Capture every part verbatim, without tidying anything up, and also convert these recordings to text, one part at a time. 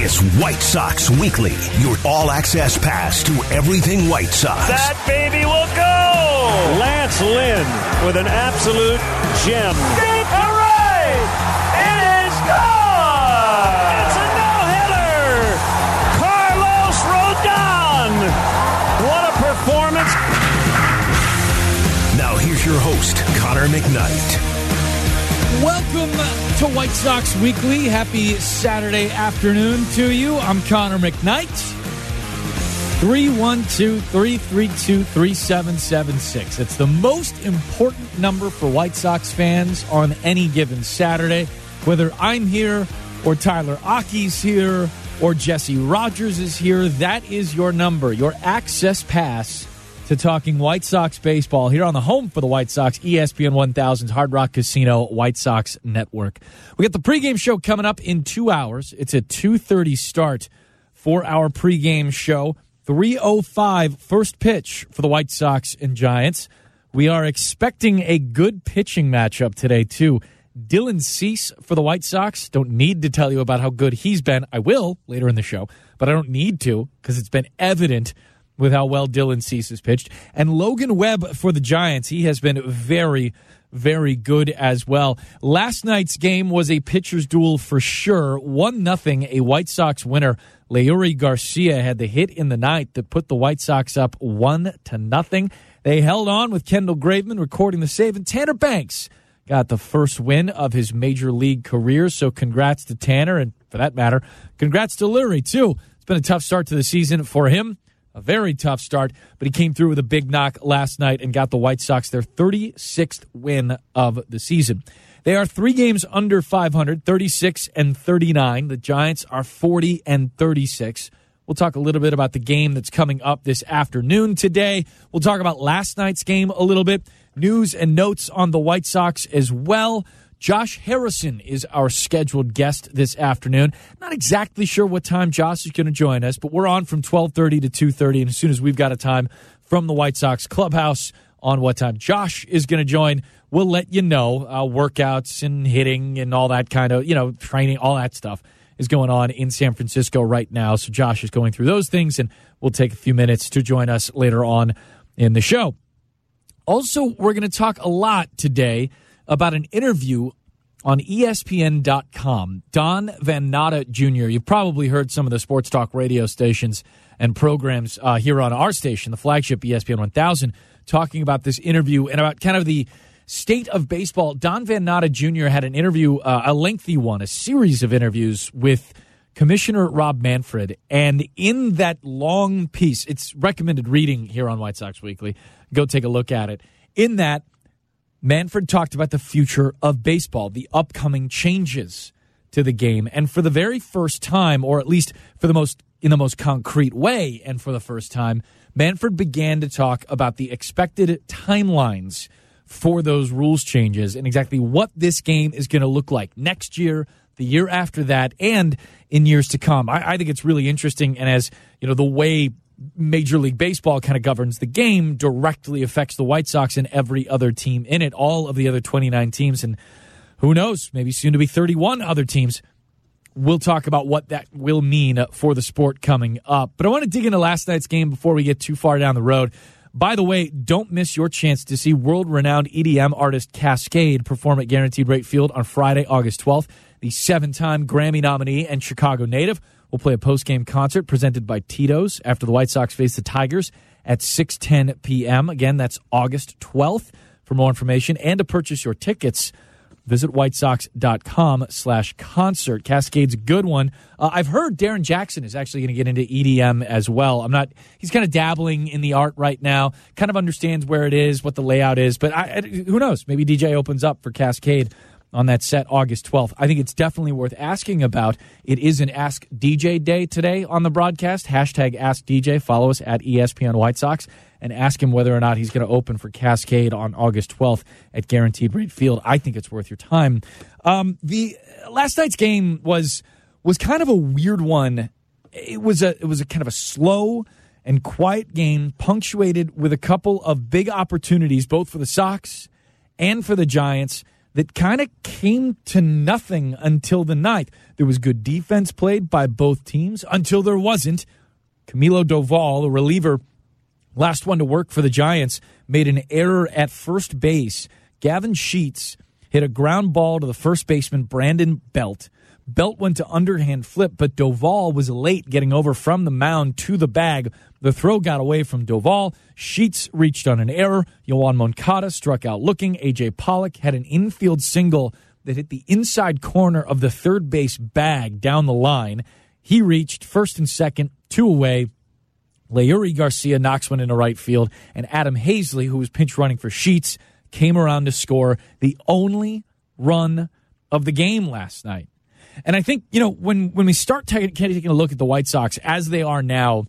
It's White Sox Weekly, your all-access pass to everything White Sox. That baby will go! Lance Lynn with an absolute gem. Deep to right! It is gone! It's a no-hitter! Carlos Rodon! What a performance! Now here's your host, Connor McKnight. Welcome to White Sox Weekly. Happy Saturday afternoon to you. I'm Connor McKnight. three one two, three three two, three seven seven six. It's the most important number for White Sox fans on any given Saturday. Whether I'm here or Tyler Aki's here or Jesse Rogers is here, that is your number, your access pass to talking White Sox baseball here on the home for the White Sox, E S P N one thousand's Hard Rock Casino White Sox Network. We got the pregame show coming up in two hours. It's a two thirty start for our pregame show. three oh five first pitch for the White Sox and Giants. We are expecting a good pitching matchup today, too. Dylan Cease for the White Sox. Don't need to tell you about how good he's been. I will later in the show, but I don't need to because it's been evident with how well Dylan Cease has pitched. And Logan Webb for the Giants. He has been very, very good as well. Last night's game was a pitcher's duel for sure. one nothing, a White Sox winner. Leury Garcia had the hit in the ninth that put the White Sox up one to nothing. They held on with Kendall Graveman recording the save, and Tanner Banks got the first win of his major league career. So congrats to Tanner, and for that matter, congrats to Leury, too. It's been a tough start to the season for him. A very tough start, but he came through with a big knock last night and got the White Sox their thirty-sixth win of the season. They are three games under five hundred, thirty-six and thirty-nine. The Giants are forty and thirty-six. We'll talk a little bit about the game that's coming up this afternoon today. We'll talk about last night's game a little bit. News and notes on the White Sox as well. Josh Harrison is our scheduled guest this afternoon. Not exactly sure what time Josh is going to join us, but we're on from twelve thirty to two thirty, and as soon as we've got a time from the White Sox clubhouse on what time Josh is going to join, we'll let you know. Uh, workouts and hitting and all that kind of, you know, training, all that stuff is going on in San Francisco right now. So Josh is going through those things, and we'll take a few minutes to join us later on in the show. Also, we're going to talk a lot today about an interview on E S P N dot com. Don Van Natta Junior You've probably heard some of the sports talk radio stations and programs uh, here on our station, the flagship E S P N one thousand, talking about this interview and about kind of the state of baseball. Don Van Natta Junior had an interview, uh, a lengthy one, a series of interviews with Commissioner Rob Manfred. And in that long piece, it's recommended reading here on White Sox Weekly. Go take a look at it. In that, Manfred talked about the future of baseball, the upcoming changes to the game. And for the very first time, or at least for the most in the most concrete way, and for the first time, Manfred began to talk about the expected timelines for those rules changes and exactly what this game is going to look like next year, the year after that, and in years to come. I, I think it's really interesting, and as you know, the way Major League Baseball kind of governs the game directly affects the White Sox and every other team in it, all of the other twenty-nine teams, and who knows, maybe soon to be thirty-one other teams. We'll talk about what that will mean for the sport coming up. But I want to dig into last night's game before we get too far down the road. By the way, don't miss your chance to see world-renowned E D M artist Kaskade perform at Guaranteed Rate Field on Friday, August twelfth. The seven-time Grammy nominee and Chicago native will play a post-game concert presented by Tito's after the White Sox face the Tigers at six ten p.m. Again, that's August twelfth. For more information and to purchase your tickets, visit whitesox.com slash concert. Kaskade's a good one. Uh, I've heard Darren Jackson is actually going to get into E D M as well. I'm not. He's kind of dabbling in the art right now, kind of understands where it is, what the layout is, but I, I, who knows? Maybe D J opens up for Kaskade on that set August twelfth. I think it's definitely worth asking about. It is an Ask D J Day today on the broadcast. Hashtag Ask D J. Follow us at E S P N White Sox and ask him whether or not he's going to open for Kaskade on August twelfth at Guaranteed Rate Field. I think it's worth your time. Um, the last night's game was was kind of a weird one. It was a it was a kind of a slow and quiet game, punctuated with a couple of big opportunities, both for the Sox and for the Giants, that kind of came to nothing until the ninth. There was good defense played by both teams until there wasn't. Camilo Doval, the reliever, last one to work for the Giants, made an error at first base. Gavin Sheets hit a ground ball to the first baseman, Brandon Belt. Belt went to underhand flip, but Doval was late getting over from the mound to the bag. The throw got away from Doval. Sheets reached on an error. Yoan Moncada struck out looking. A J Pollock had an infield single that hit the inside corner of the third base bag down the line. He reached first and second, two away. Leury Garcia knocks one into right field, and Adam Hazley, who was pinch running for Sheets, came around to score the only run of the game last night. And I think, you know, when, when we start t- taking a look at the White Sox as they are now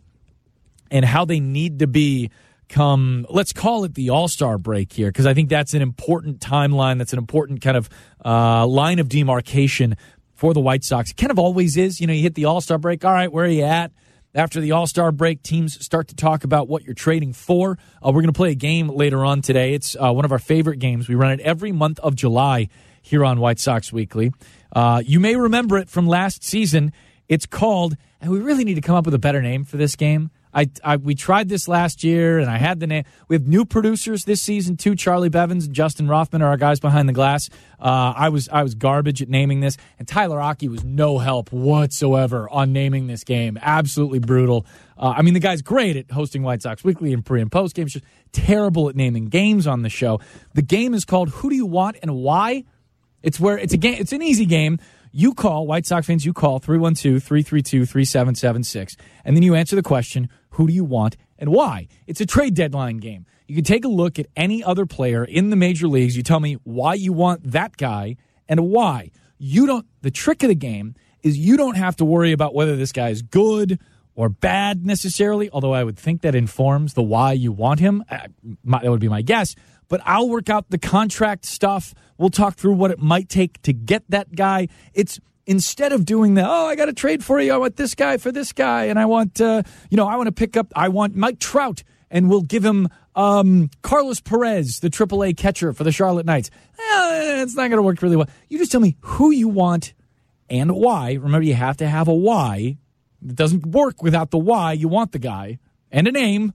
and how they need to be come, let's call it the All-Star break here, because I think that's an important timeline. That's an important kind of uh, line of demarcation for the White Sox. It kind of always is. You know, you hit the All-Star break. All right, where are you at? After the All-Star break, teams start to talk about what you're trading for. Uh, we're going to play a game later on today. It's uh, one of our favorite games. We run it every month of July here on White Sox Weekly. Uh, you may remember it from last season. It's called, and we really need to come up with a better name for this game. I, I we tried this last year, and I had the name. We have new producers this season too. Charlie Bevins and Justin Rothman are our guys behind the glass. Uh, I was I was garbage at naming this, and Tyler Aki was no help whatsoever on naming this game. Absolutely brutal. Uh, I mean, the guy's great at hosting White Sox Weekly and pre and post games. Just terrible at naming games on the show. The game is called Who Do You Want and Why? It's where it's a game. It's an easy game. You call, White Sox fans, you call three one two, three three two, three seven seven six, and then you answer the question, who do you want and why? It's a trade deadline game. You can take a look at any other player in the major leagues. You tell me why you want that guy and why. You don't. The trick of the game is you don't have to worry about whether this guy is good or bad necessarily, although I would think that informs the why you want him. I, my, that would be my guess. But I'll work out the contract stuff. We'll talk through what it might take to get that guy. It's instead of doing the, oh, I got to trade for you. I want this guy for this guy. And I want, uh, you know, I want to pick up, I want Mike Trout. And we'll give him um, Carlos Perez, the triple A catcher for the Charlotte Knights. Eh, it's not going to work really well. You just tell me who you want and why. Remember, you have to have a why. It doesn't work without the why. You want the guy and a name.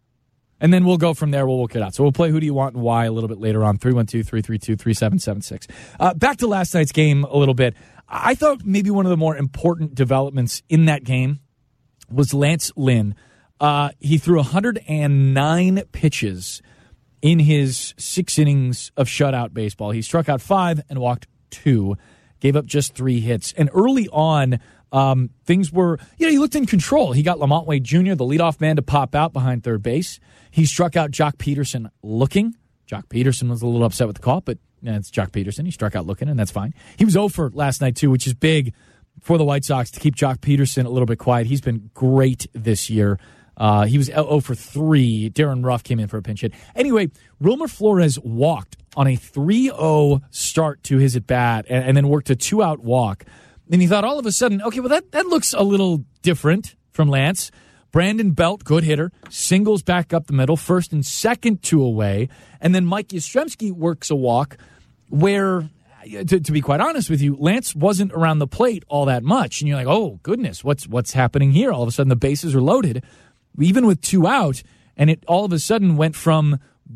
And then we'll go from there. We'll work it out. So we'll play Who Do You Want and Why a little bit later on. three one two, three three two, three seven seven six. Uh, back to last night's game a little bit. I thought maybe one of the more important developments in that game was Lance Lynn. Uh, he threw one hundred nine pitches in his six innings of shutout baseball. He struck out five and walked two, gave up just three hits. And early on, um, things were, you know, he looked in control. He got Lamont Wade Junior, the leadoff man, to pop out behind third base. He struck out Jock Peterson looking. Jock Peterson was a little upset with the call, but yeah, it's Jock Peterson. He struck out looking, and that's fine. He was oh for last night, too, which is big for the White Sox to keep Jock Peterson a little bit quiet. He's been great this year. Uh, he was oh for three. Darren Ruff came in for a pinch hit. Anyway, Wilmer Flores walked on a three oh start to his at-bat and, and then worked a two-out walk. And he thought all of a sudden, okay, well, that, that looks a little different from Lance. Brandon Belt, good hitter, singles back up the middle, first and second, two away. And then Mike Yastrzemski works a walk where, to, to be quite honest with you, Lance wasn't around the plate all that much. And you're like, oh, goodness, what's what's happening here? All of a sudden the bases are loaded, even with two out, and it all of a sudden went from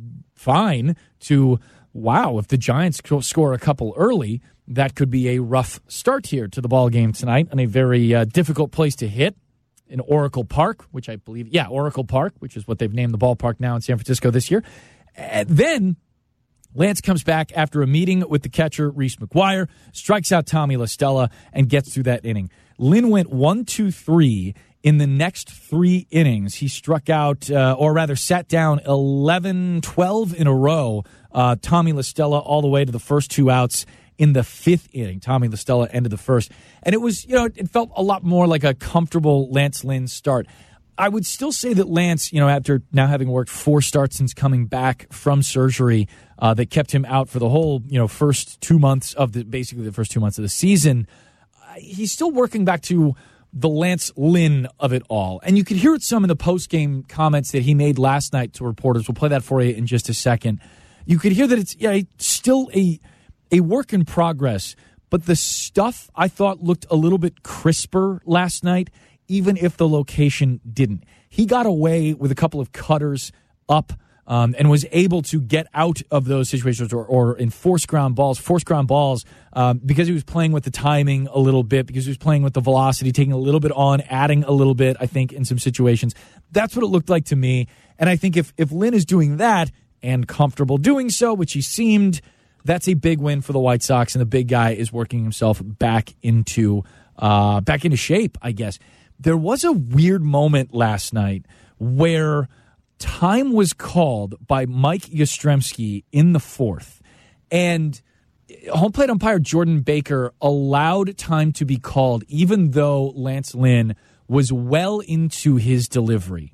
fine to, wow, if the Giants score a couple early, that could be a rough start here to the ball game tonight and a very uh, difficult place to hit. In Oracle Park, which I believe, yeah, Oracle Park, which is what they've named the ballpark now in San Francisco this year. And then Lance comes back after a meeting with the catcher, Reese McGuire, strikes out Tommy La Stella, and gets through that inning. Lynn went one, two, three in the next three innings. He struck out, uh, or rather sat down eleven, twelve in a row. Uh, Tommy La Stella all the way to the first two outs in the fifth inning. Tommy La Stella ended the first. And it was, you know, it felt a lot more like a comfortable Lance Lynn start. I would still say that Lance, you know, after now having worked four starts since coming back from surgery uh, that kept him out for the whole, you know, first two months of the, basically the first two months of the season, uh, he's still working back to the Lance Lynn of it all. And you could hear it some in the post-game comments that he made last night to reporters. We'll play that for you in just a second. You could hear that it's, yeah, still a a work in progress, but the stuff I thought looked a little bit crisper last night, even if the location didn't. He got away with a couple of cutters up um, and was able to get out of those situations or, or in force ground balls, force ground balls um, because he was playing with the timing a little bit, because he was playing with the velocity, taking a little bit on, adding a little bit, I think, in some situations. That's what it looked like to me. And I think if, if Lynn is doing that and comfortable doing so, which he seemed, that's a big win for the White Sox, and the big guy is working himself back into uh, back into shape, I guess. There was a weird moment last night where time was called by Mike Yastrzemski in the fourth, and home plate umpire Jordan Baker allowed time to be called even though Lance Lynn was well into his delivery.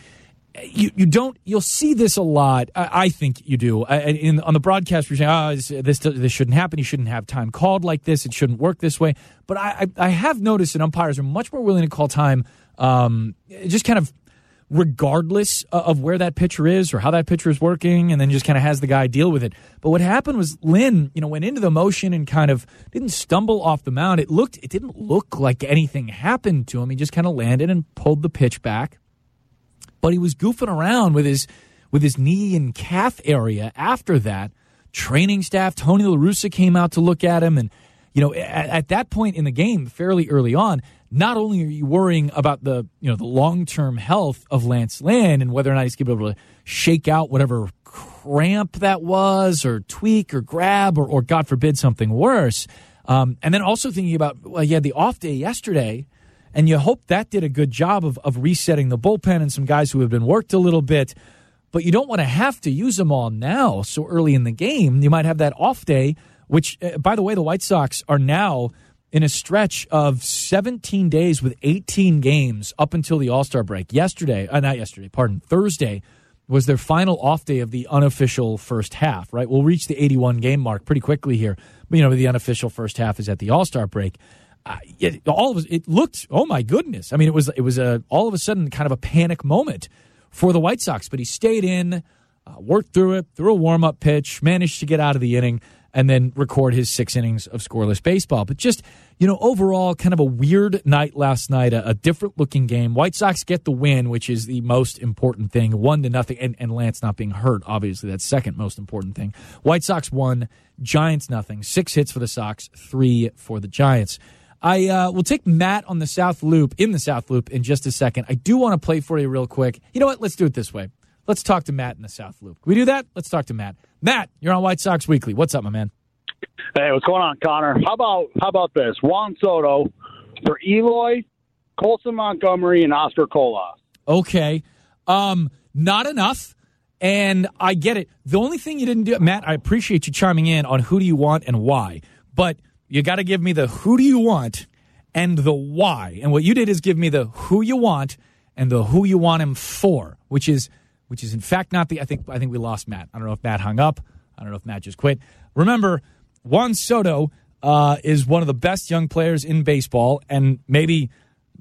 You you don't you'll see this a lot. I, I think you do. I, in on the broadcast, you're saying, "Oh, this, this this shouldn't happen. You shouldn't have time called like this. It shouldn't work this way." But I I, I have noticed that umpires are much more willing to call time, um, just kind of regardless of where that pitcher is or how that pitcher is working, and then just kind of has the guy deal with it. But what happened was Lynn, you know, went into the motion and kind of didn't stumble off the mound. It looked it didn't look like anything happened to him. He just kind of landed and pulled the pitch back. But he was goofing around with his with his knee and calf area after that. Training staff, Tony La Russa came out to look at him. And, you know, at, at that point in the game, fairly early on, not only are you worrying about the, you know, the long-term health of Lance Lynn and whether or not he's going to be able to shake out whatever cramp that was or tweak or grab or, or God forbid, something worse. Um, and then also thinking about, well, he had the off day yesterday, and you hope that did a good job of, of resetting the bullpen and some guys who have been worked a little bit. But you don't want to have to use them all now so early in the game. You might have that off day, which, uh, by the way, the White Sox are now in a stretch of seventeen days with eighteen games up until the All-Star break. Yesterday, uh, not yesterday, pardon, Thursday was their final off day of the unofficial first half, right? We'll reach the eighty-one game mark pretty quickly here. But, you know, the unofficial first half is at the All-Star break. Uh, it, all of us, it looked, oh my goodness. I mean, it was it was a all of a sudden kind of a panic moment for the White Sox. But he stayed in, uh, worked through it, threw a warm-up pitch, managed to get out of the inning, and then record his six innings of scoreless baseball. But just, you know, overall, kind of a weird night last night, a, a different-looking game. White Sox get the win, which is the most important thing, one to nothing, and, and Lance not being hurt, obviously, that's second most important thing. White Sox won, Giants nothing, six hits for the Sox, three for the Giants. I uh, will take Matt on the South Loop, in the South Loop, in just a second. I do want to play for you real quick. You know what? Let's do it this way. Let's talk to Matt in the South Loop. Can we do that? Let's talk to Matt. Matt, you're on White Sox Weekly. What's up, my man? Hey, what's going on, Connor? How about how about this? Juan Soto for Eloy, Colson Montgomery, and Oscar Colas. Okay. Um, not enough, and I get it. The only thing you didn't do, Matt, I appreciate you chiming in on who do you want and why, but you got to give me the who do you want and the why. And what you did is give me the who you want and the who you want him for, which is which is in fact not the I think I think we lost Matt. I don't know if Matt hung up. I don't know if Matt just quit. Remember, Juan Soto uh, is one of the best young players in baseball, and maybe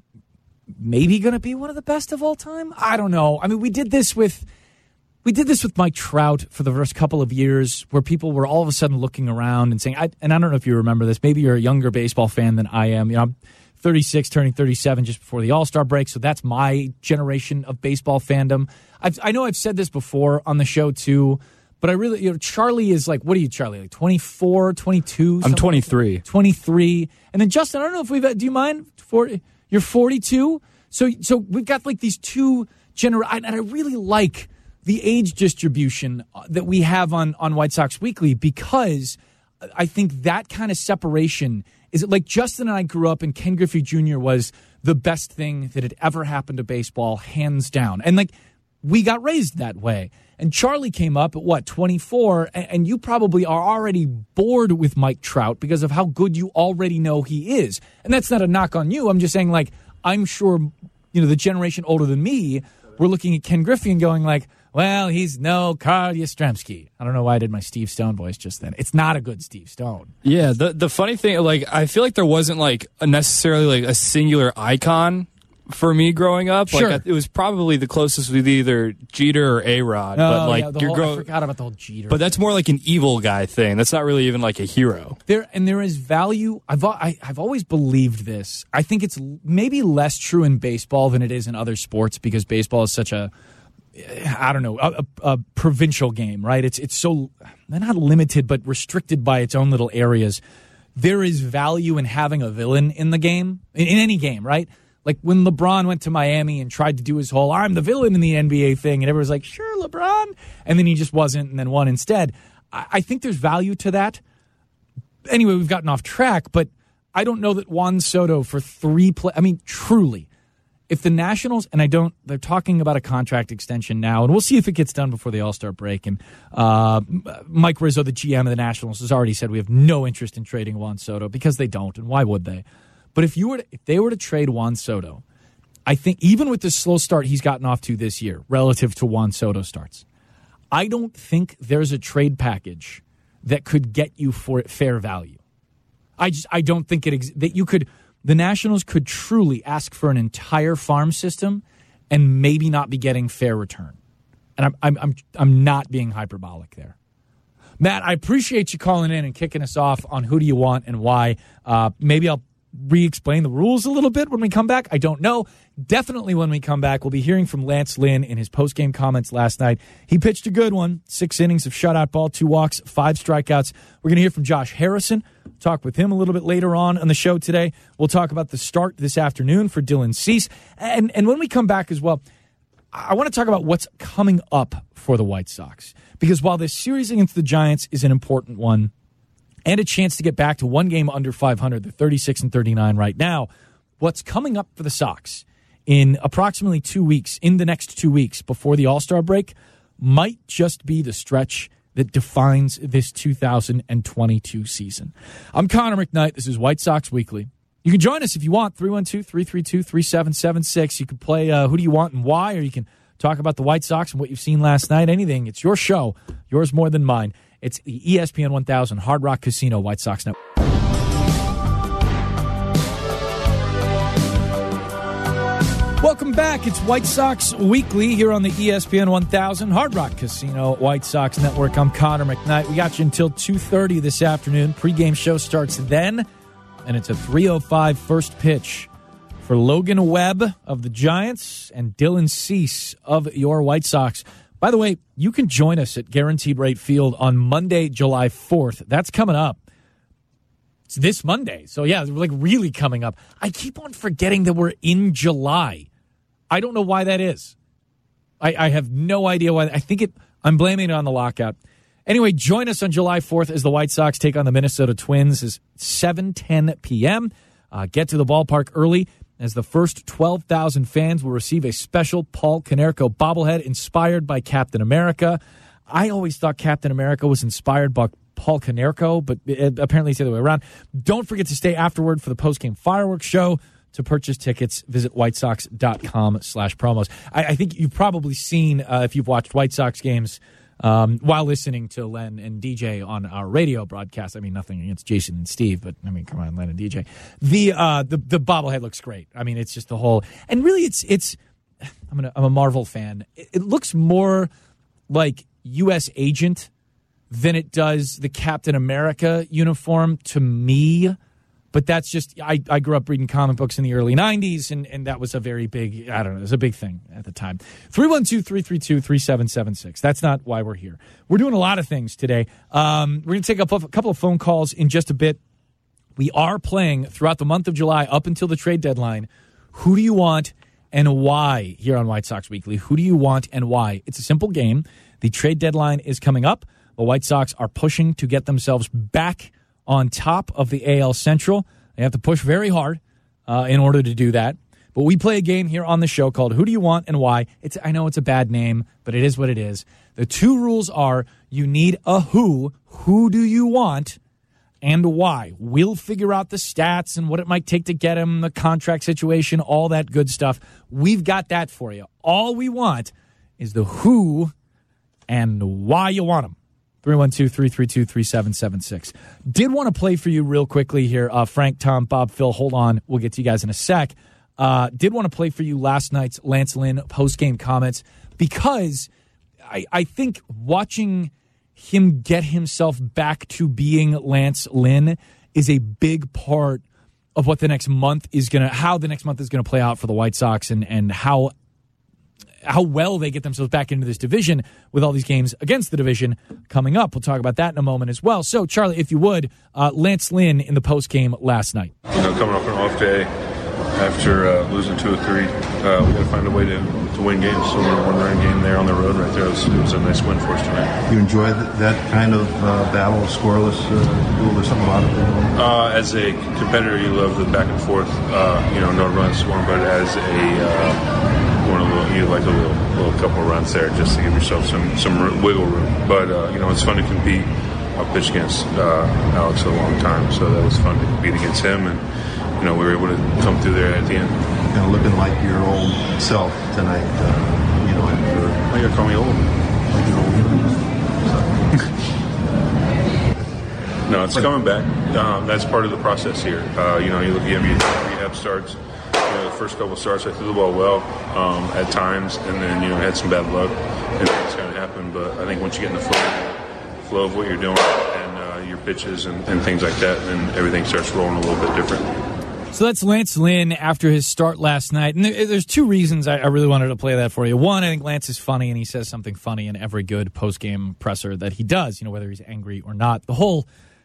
maybe going to be one of the best of all time. I don't know. I mean, we did this with We did this with Mike Trout for the first couple of years, where people were all of a sudden looking around and saying, I, and I don't know if you remember this, maybe you're a younger baseball fan than I am. You know, I'm thirty-six, turning thirty-seven just before the All-Star break, so that's my generation of baseball fandom. I've, I know I've said this before on the show, too, but I really, you know, Charlie is like, what are you, Charlie, like twenty-four, twenty-two? I'm twenty-three. Like twenty-three. And then, Justin, I don't know if we've, do you mind? forty, you're forty-two? So, so we've got like these two generations, and I really like the age distribution that we have on, on White Sox Weekly, because I think that kind of separation is like Justin and I grew up, and Ken Griffey Junior was the best thing that had ever happened to baseball, hands down. And like, we got raised that way. And Charlie came up at what, twenty-four, and, and you probably are already bored with Mike Trout because of how good you already know he is. And that's not a knock on you. I'm just saying, like, I'm sure, you know, the generation older than me, we're looking at Ken Griffey and going like, well, he's no Carl Yastrzemski. I don't know why I did my Steve Stone voice just then. It's not a good Steve Stone. Yeah, the the funny thing, like, I feel like there wasn't like a necessarily like a singular icon for me growing up. Sure. Like, it was probably the closest with either Jeter or A-Rod. Oh, but like yeah, the you're whole, growing, I forgot about the whole Jeter. but that's more like an evil guy thing. That's not really even like a hero. There and there is value. I've I, I've always believed this. I think it's maybe less true in baseball than it is in other sports because baseball is such a, I don't know, a, a, a provincial game, right? It's it's so not limited but restricted by its own little areas. There is value in having a villain in the game, in, in any game, right? Like when LeBron went to Miami and tried to do his whole "I'm the villain in the N B A" thing, and everyone's like, "Sure, LeBron," and then he just wasn't, and then won instead. I, I think there's value to that. Anyway, we've gotten off track, but I don't know that Juan Soto for three play. I mean, truly, if the Nationals, and I don't, they're talking about a contract extension now, and we'll see if it gets done before the All-Star break. And uh, Mike Rizzo, the G M of the Nationals, has already said we have no interest in trading Juan Soto because they don't, and why would they? But if you were to, if they were to trade Juan Soto, I think even with the slow start he's gotten off to this year relative to Juan Soto starts, I don't think there's a trade package that could get you for fair value. I just I don't think it ex- that you could the Nationals could truly ask for an entire farm system and maybe not be getting fair return. And I'm I'm I'm, I'm not being hyperbolic there. Matt, I appreciate you calling in and kicking us off on who do you want and why. Uh, maybe I'll re-explain the rules a little bit when we come back. I don't know. Definitely when we come back, we'll be hearing from Lance Lynn in his post-game comments last night. He pitched a good one. Six innings of shutout ball, two walks, five strikeouts. We're going to hear from Josh Harrison. Talk with him a little bit later on on the show today. We'll talk about the start this afternoon for Dylan Cease. And, and when we come back as well, I want to talk about what's coming up for the White Sox. Because while this series against the Giants is an important one, and a chance to get back to one game under five hundred. They're thirty-six and thirty-nine right now. What's coming up for the Sox in approximately two weeks, in the next two weeks before the All-Star break, might just be the stretch that defines this two thousand twenty-two season. I'm Connor McKnight. This is White Sox Weekly. You can join us if you want, three one two, three three two, three seven seven six. You can play uh, Who Do You Want and Why, or you can talk about the White Sox and what you've seen last night. Anything. It's your show. Yours more than mine. It's the E S P N one thousand Hard Rock Casino White Sox Network. Welcome back. It's White Sox Weekly here on the E S P N one thousand Hard Rock Casino White Sox Network. I'm Connor McKnight. We got you until two thirty this afternoon. Pre-game show starts then, and it's a three oh five first pitch for Logan Webb of the Giants and Dylan Cease of your White Sox. By the way, you can join us at Guaranteed Rate Field on Monday, July fourth. That's coming up. It's this Monday. So, yeah, we're like really coming up. I keep on forgetting that we're in July. I don't know why that is. I, I have no idea why. I think it. I'm blaming it on the lockout. Anyway, join us on July fourth as the White Sox take on the Minnesota Twins. It's seven ten p.m. Uh, get to the ballpark early, as the first twelve thousand fans will receive a special Paul Konerko bobblehead inspired by Captain America. I always thought Captain America was inspired by Paul Konerko, but it, apparently it's the other way around. Don't forget to stay afterward for the postgame fireworks show. To purchase tickets, visit whitesox.com slash promos. I, I think you've probably seen, uh, if you've watched White Sox games, Um, while listening to Len and D J on our radio broadcast. I mean, nothing against Jason and Steve, but I mean, come on, Len and D J. The uh, the the bobblehead looks great. I mean, it's just the whole, and really, it's it's. I'm gonna, I'm a Marvel fan. It, it looks more like U S Agent than it does the Captain America uniform to me. But that's just, I, I grew up reading comic books in the early nineties, and, and that was a very big, I don't know, it was a big thing at the time. three one two, three three two, three seven seven six. That's not why we're here. We're doing a lot of things today. Um, we're going to take up a couple of phone calls in just a bit. We are playing throughout the month of July up until the trade deadline. Who do you want and why here on White Sox Weekly? Who do you want and why? It's a simple game. The trade deadline is coming up. The White Sox are pushing to get themselves back on top of the A L Central. They have to push very hard uh, in order to do that. But we play a game here on the show called Who Do You Want and Why? It's I know it's a bad name, but it is what it is. The two rules are you need a who, who do you want, and why. We'll figure out the stats and what it might take to get him, the contract situation, all that good stuff. We've got that for you. All we want is the who and why you want him. three one two, three three two, three seven seven six. Did want to play for you real quickly here. Uh, Frank, Tom, Bob, Phil, hold on. We'll get to you guys in a sec. Uh, did want to play for you last night's Lance Lynn post-game comments because I, I think watching him get himself back to being Lance Lynn is a big part of what the next month is going to, how the next month is going to play out for the White Sox and, and how how well they get themselves back into this division with all these games against the division coming up. We'll talk about that in a moment as well. So, Charlie, if you would, uh, Lance Lynn in the postgame last night. You know, coming off an off day after uh, losing two or three, uh, we got to find a way to, to win games. So, we're a one-run game there on the road right there. It was, it was a nice win for us tonight. You enjoy that, that kind of uh, battle, scoreless uh, duel? There's something about it? Uh, as a competitor, you love the back and forth, uh, you know, no runs scored, but as a uh, One a little, you like a little, little couple runs there just to give yourself some, some wiggle room. But uh, you know, it's fun to compete. I pitched against uh, Alex a long time, so that was fun to compete against him, and you know, we were able to come through there at the end. Kind of looking like your old self tonight. Uh, you know, after oh, you gotta call me old. Like your old. No, it's coming back. Um, that's part of the process here. Uh, you know, you look at me rehab starts. You know, the first couple of starts, I threw the ball well um, at times, and then, you know, had some bad luck, and things kind of happen. But I think once you get in the flow, flow of what you're doing and uh, your pitches and, and things like that, then everything starts rolling a little bit different. So that's Lance Lynn after his start last night. And there's two reasons I really wanted to play that for you. One, I think Lance is funny, and he says something funny in every good post-game presser that he does, you know, whether he's angry or not. The whole...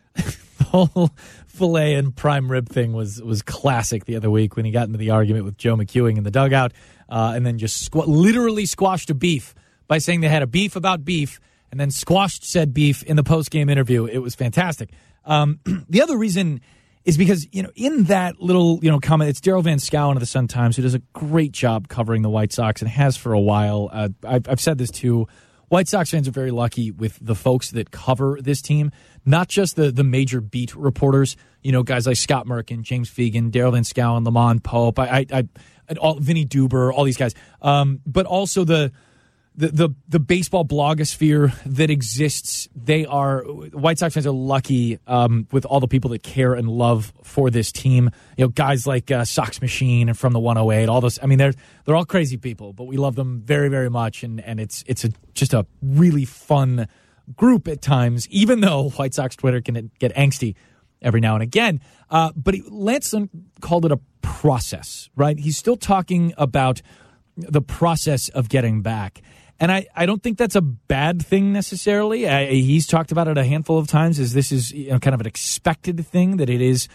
The whole filet and prime rib thing was was classic the other week when he got into the argument with Joe McEwing in the dugout uh, and then just squ- literally squashed a beef by saying they had a beef about beef and then squashed said beef in the post-game interview. It was fantastic. Um, the other reason is because, you know, in that little, you know, comment, it's Daryl Van Schouwen of the Sun-Times who does a great job covering the White Sox and has for a while. Uh, I've, I've said this too. White Sox fans are very lucky with the folks that cover this team, not just the the major beat reporters, you know, guys like Scott Merkin, James Fegan, Daryl Van Schouwen, Lamont Pope, I, I, I all, Vinny Duber, all these guys, um, but also the, the the the baseball blogosphere that exists. They are White Sox fans are lucky um, with all the people that care and love for this team. You know, guys like uh, Sox Machine and From the one oh eight, all those. I mean, they're they're all crazy people, but we love them very very much, and and it's it's a just a really fun group at times, even though White Sox Twitter can get angsty every now and again. Uh, but he, Lance called it a process, right? He's still talking about the process of getting back. And I, I don't think that's a bad thing necessarily. I, he's talked about it a handful of times as this is, you know, kind of an expected thing, that it is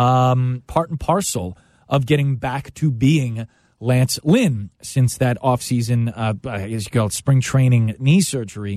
um, part and parcel of getting back to being Lance Lynn since that offseason, uh, as you call it, spring training knee surgery.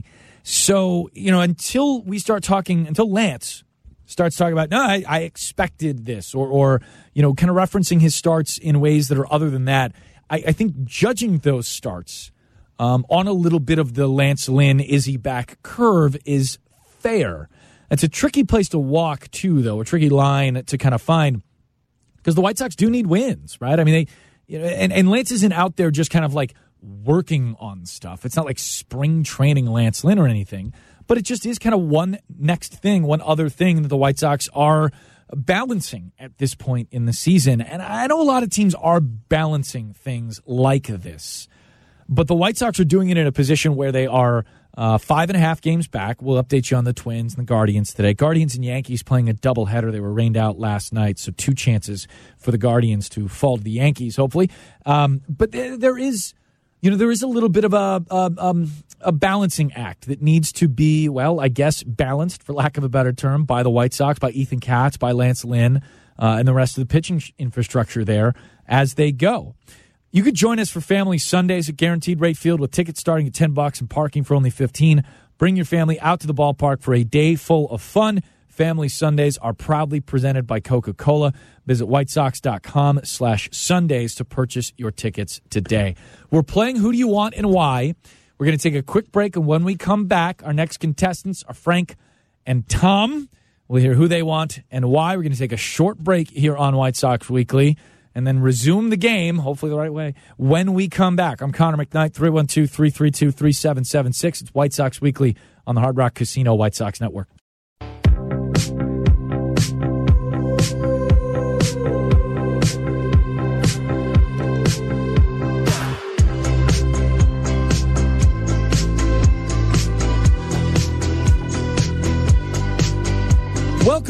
So, you know, until we start talking, until Lance starts talking about, no, I, I expected this, or, or, you know, kind of referencing his starts in ways that are other than that, I, I think judging those starts Um, on a little bit of the Lance Lynn, is he back curve is fair. It's a tricky place to walk, too, though, a tricky line to kind of find, because the White Sox do need wins, right? I mean, they, you know, and, and Lance isn't out there just kind of like working on stuff. It's not like spring training Lance Lynn or anything, but it just is kind of one next thing, one other thing that the White Sox are balancing at this point in the season. And I know a lot of teams are balancing things like this. But the White Sox are doing it in a position where they are uh, five and a half games back. We'll update you on the Twins and the Guardians today. Guardians and Yankees playing a doubleheader. They were rained out last night, so two chances for the Guardians to fall to the Yankees, hopefully. Um, but there, there is, you know, there is a little bit of a, a, um, a balancing act that needs to be, well, I guess balanced, for lack of a better term, by the White Sox, by Ethan Katz, by Lance Lynn, uh, and the rest of the pitching infrastructure there as they go. You could join us for Family Sundays at Guaranteed Rate Field with tickets starting at ten bucks and parking for only fifteen. Bring your family out to the ballpark for a day full of fun. Family Sundays are proudly presented by Coca-Cola. Visit whitesox.com slash Sundays to purchase your tickets today. We're playing Who Do You Want and Why. We're going to take a quick break, and when we come back, our next contestants are Frank and Tom. We'll hear who they want and why. We're going to take a short break here on White Sox Weekly, and then resume the game, hopefully the right way, when we come back. I'm Connor McKnight, three one two, three three two, three seven seven six. It's White Sox Weekly on the Hard Rock Casino White Sox Network.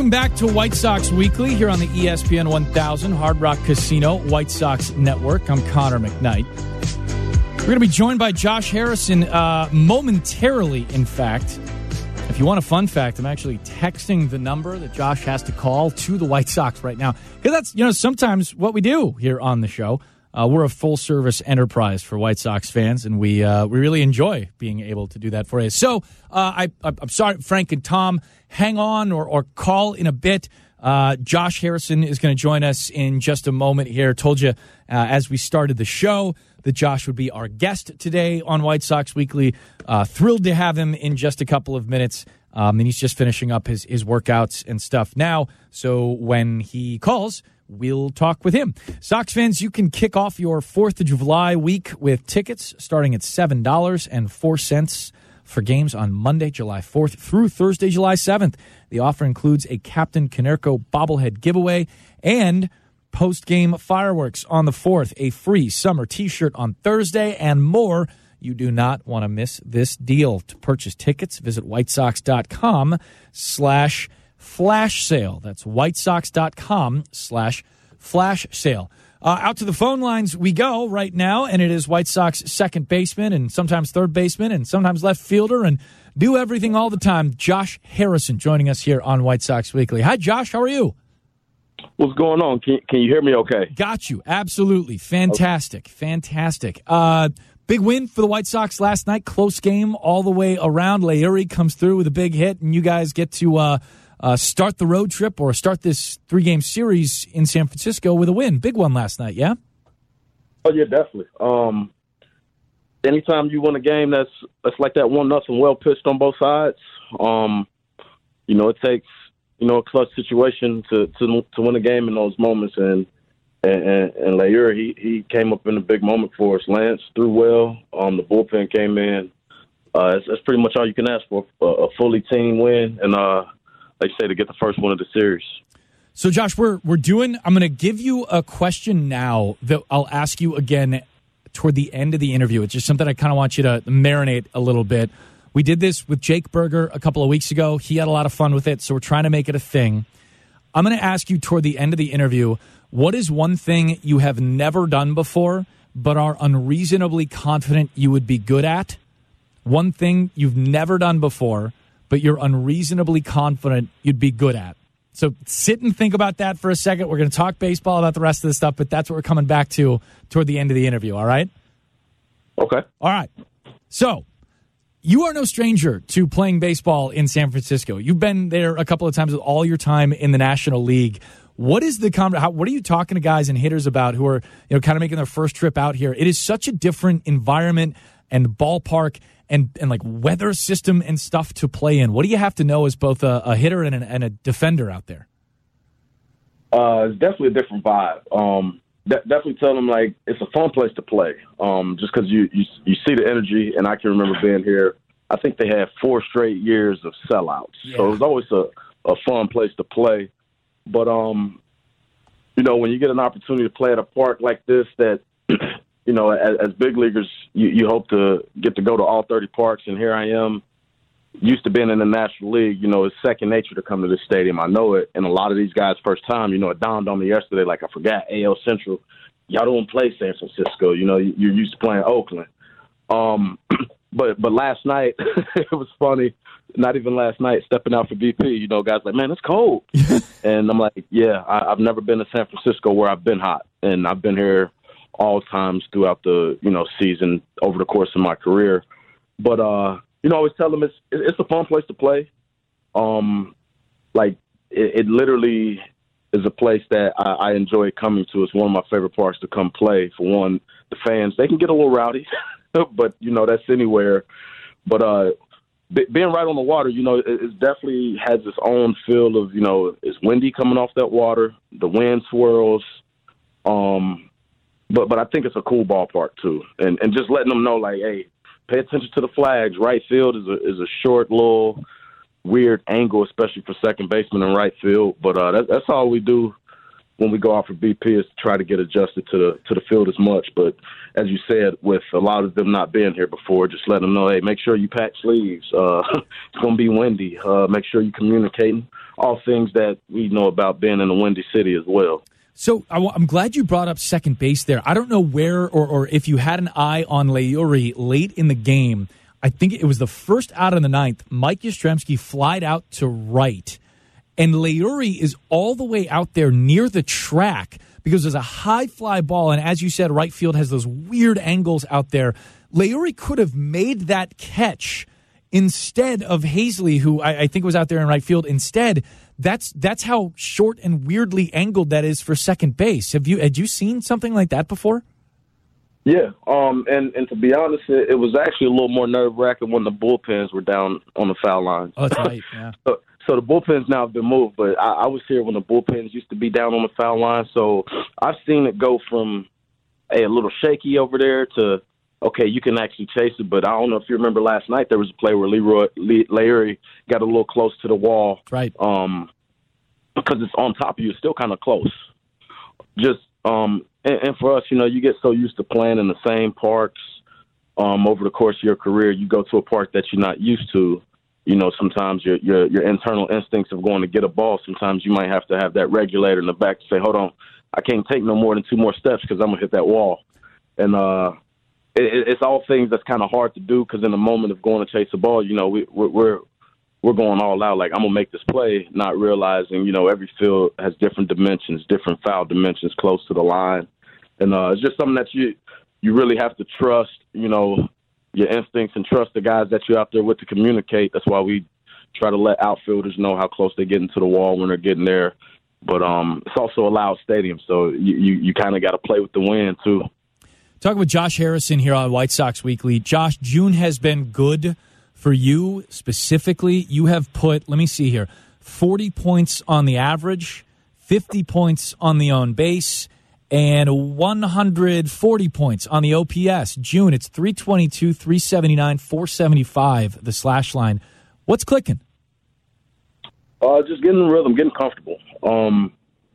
Welcome back to White Sox Weekly here on the E S P N one thousand Hard Rock Casino White Sox Network. I'm Connor McKnight. We're going to be joined by Josh Harrison uh, momentarily, in fact. If you want a fun fact, I'm actually texting the number that Josh has to call to the White Sox right now. Because that's, you know, sometimes what we do here on the show. Uh, we're a full-service enterprise for White Sox fans, and we uh, we really enjoy being able to do that for you. So uh, I, I'm sorry, Frank and Tom, hang on or, or call in a bit. Uh, Josh Harrison is going to join us in just a moment here. Told you uh, as we started the show that Josh would be our guest today on White Sox Weekly. Uh, thrilled to have him in just a couple of minutes. Um, and he's just finishing up his, his workouts and stuff now. So when he calls, we'll talk with him. Sox fans, you can kick off your fourth of July week with tickets starting at seven dollars and four cents for games on Monday, July fourth through Thursday, July seventh. The offer includes a Captain Canerco bobblehead giveaway and post-game fireworks on the fourth, a free summer T-shirt on Thursday, and more. You do not want to miss this deal. To purchase tickets, visit whitesox.com slash flash sale. That's whitesox.com slash flash sale. Uh, out to the phone lines we go right now, and it is White Sox second baseman and sometimes third baseman and sometimes left fielder and do everything all the time. Josh Harrison joining us here on White Sox Weekly. Hi, Josh. How are you? What's going on? Can, can you hear me okay? Got you. Absolutely. Fantastic. Okay. Fantastic. Uh, big win for the White Sox last night. Close game all the way around. Leury comes through with a big hit, and you guys get to uh, uh, start the road trip or start this three-game series in San Francisco with a win. Big one last night, yeah? Oh, yeah, definitely. Um, anytime you win a game that's, that's like that one nothing well pitched on both sides, um, you know, it takes, you know, a clutch situation to, to to win a game in those moments. And and, and Leury, he, he came up in a big moment for us. Lance threw well. Um, the bullpen came in. Uh, that's, that's pretty much all you can ask for, a, a fully team win. And, uh, like I say, to get the first one of the series. So, Josh, we're we're doing – I'm going to give you a question now that I'll ask you again toward the end of the interview. It's just something I kind of want you to marinate a little bit. We did this with Jake Berger a couple of weeks ago. He had a lot of fun with it, so we're trying to make it a thing. I'm going to ask you toward the end of the interview, what is one thing you have never done before but are unreasonably confident you would be good at? One thing you've never done before but you're unreasonably confident you'd be good at. So sit and think about that for a second. We're going to talk baseball about the rest of the stuff, but that's what we're coming back to toward the end of the interview, all right? Okay. All right. So you are no stranger to playing baseball in San Francisco. You've been there a couple of times with all your time in the National League. What is the how, what are you talking to guys and hitters about who are, you know, kind of making their first trip out here? It is such a different environment and ballpark and, and like weather system and stuff to play in. What do you have to know as both a, a hitter and, an, and a defender out there? Uh, it's definitely a different vibe. Um, de- definitely tell them, like, it's a fun place to play um, just because you, you, you see the energy, and I can remember being here. I think they had four straight years of sellouts. Yeah. So it was always a, a fun place to play. But, um, you know, when you get an opportunity to play at a park like this that – you know, as, as big leaguers, you, you hope to get to go to all thirty parks, and here I am, used to being in the National League. You know, it's second nature to come to this stadium. I know it, and a lot of these guys' first time, you know, it dawned on me yesterday, like I forgot, A L Central, y'all don't play San Francisco. You know, you're used to playing Oakland. Um, but but last night, it was funny, not even last night, stepping out for B P, you know, guys like, man, it's cold. And I'm like, yeah, I, I've never been to San Francisco where I've been hot, and I've been here all times throughout the, you know, season over the course of my career. But, uh, you know, I always tell them it's, it's a fun place to play. Um, like it, it literally is a place that I, I enjoy coming to. It's one of my favorite parks to come play. For one, the fans, they can get a little rowdy, but, you know, that's anywhere. But uh, b- being right on the water, you know, it, it definitely has its own feel of, you know, it's windy coming off that water. The wind swirls. Um, But but I think it's a cool ballpark too, and and just letting them know, like, hey, pay attention to the flags. Right field is a is a short little weird angle, especially for second baseman and right field. But uh, that, that's all we do when we go out for B P is to try to get adjusted to the to the field as much. But as you said, with a lot of them not being here before, just let them know, hey, make sure you pack sleeves. Uh, it's going to be windy. Uh, make sure you're communicating. All things that we know about being in a windy city as well. So I'm glad you brought up second base there. I don't know where or, or if you had an eye on Leury late in the game. I think it was the first out of the ninth. Mike Yastrzemski flied out to right. And Leury is all the way out there near the track because there's a high fly ball. And as you said, right field has those weird angles out there. Leury could have made that catch instead of Hazley, who I, I think was out there in right field. Instead, that's that's how short and weirdly angled that is for second base. Have you had you seen something like that before? Yeah, um, and, and to be honest, it, it was actually a little more nerve-wracking when the bullpens were down on the foul line. Oh, that's right, yeah. so, so the bullpens now have been moved, but I, I was here when the bullpens used to be down on the foul line, so I've seen it go from hey, a little shaky over there to, okay, you can actually chase it, but I don't know if you remember last night, there was a play where Leroy Le- Leury got a little close to the wall. Right. Um, because it's on top of you, it's still kind of close. Just um, and, and for us, you know, you get so used to playing in the same parks um, over the course of your career. You go to a park that you're not used to. You know, sometimes your, your your internal instincts of going to get a ball, sometimes you might have to have that regulator in the back to say, hold on, I can't take no more than two more steps because I'm going to hit that wall. And uh, it, it's all things that's kind of hard to do because in the moment of going to chase a ball, you know, we, we're, we're we're going all out like I'm going to make this play, not realizing, you know, every field has different dimensions, different foul dimensions close to the line. And uh, it's just something that you you really have to trust, you know, your instincts and trust the guys that you're out there with to communicate. That's why we try to let outfielders know how close they get into the wall when they're getting there. But um, it's also a loud stadium, so you, you, you kind of got to play with the wind, too. Talking with Josh Harrison here on White Sox Weekly. Josh, June has been good for you specifically. You have put, let me see here, forty points on the average, fifty points on the on base, and one hundred forty points on the O P S. June, it's three twenty-two, three seventy-nine, four seventy-five, the slash line. What's clicking? Uh, just getting in rhythm, getting comfortable. Um,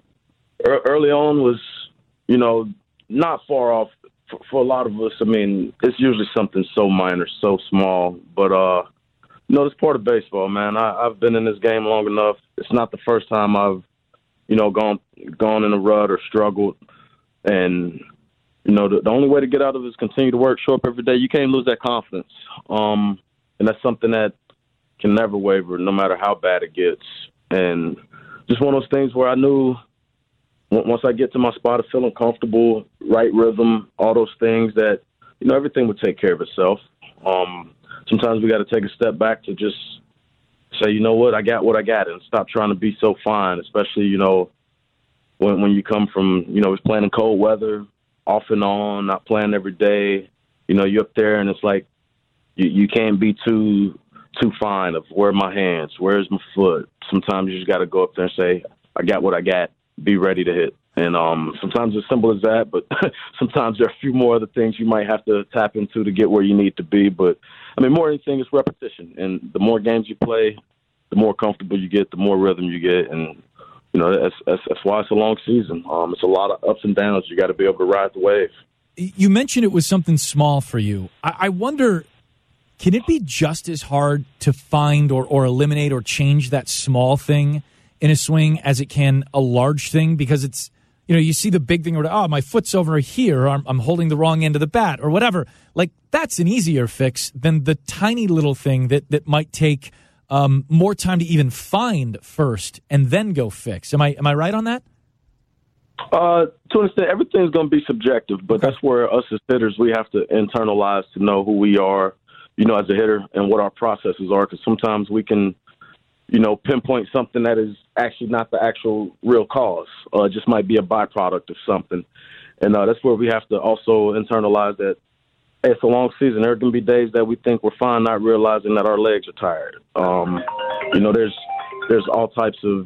early on was, you know, not far off for, for a lot of us. I mean, it's usually something so minor, so small. But, uh, you know, it's part of baseball, man. I, I've been in this game long enough. It's not the first time I've, you know, gone gone in a rut or struggled. And, you know, the, the only way to get out of it is continue to work, show up every day. You can't lose that confidence. Um, and that's something that can never waver, no matter how bad it gets. And just one of those things where I knew once I get to my spot of feeling comfortable, right rhythm, all those things that, you know, everything would take care of itself. Um, sometimes we got to take a step back to just say, you know what, I got what I got, and stop trying to be so fine, especially, you know, when when you come from, you know, playing in cold weather, off and on, not playing every day. You know, you're up there and it's like you, you can't be too too fine of where are my hands, where's my foot. Sometimes you just got to go up there and say, I got what I got, be ready to hit. And um, sometimes it's simple as that, but sometimes there are a few more other things you might have to tap into to get where you need to be. But, I mean, more than anything, it's repetition. And the more games you play, the more comfortable you get, the more rhythm you get. And, you know, that's, that's, that's why it's a long season. Um, it's a lot of ups and downs. You got to be able to ride the wave. You mentioned it was something small for you. I, I wonder, can it be just as hard to find or, or eliminate or change that small thing in a swing as it can a large thing? Because it's, you know, you see the big thing where, oh, my foot's over here, or I'm, I'm holding the wrong end of the bat, or whatever. Like, that's an easier fix than the tiny little thing that, that might take um, more time to even find first and then go fix. Am I am I right on that? Uh, to understand, everything's going to be subjective, but that's where us as hitters, we have to internalize to know who we are, you know, as a hitter and what our processes are, because sometimes we can, you know, pinpoint something that is actually not the actual real cause. Uh, it just might be a byproduct of something. And uh, that's where we have to also internalize that, hey, it's a long season. There are going to be days that we think we're fine, not realizing that our legs are tired. Um, you know, there's there's all types of,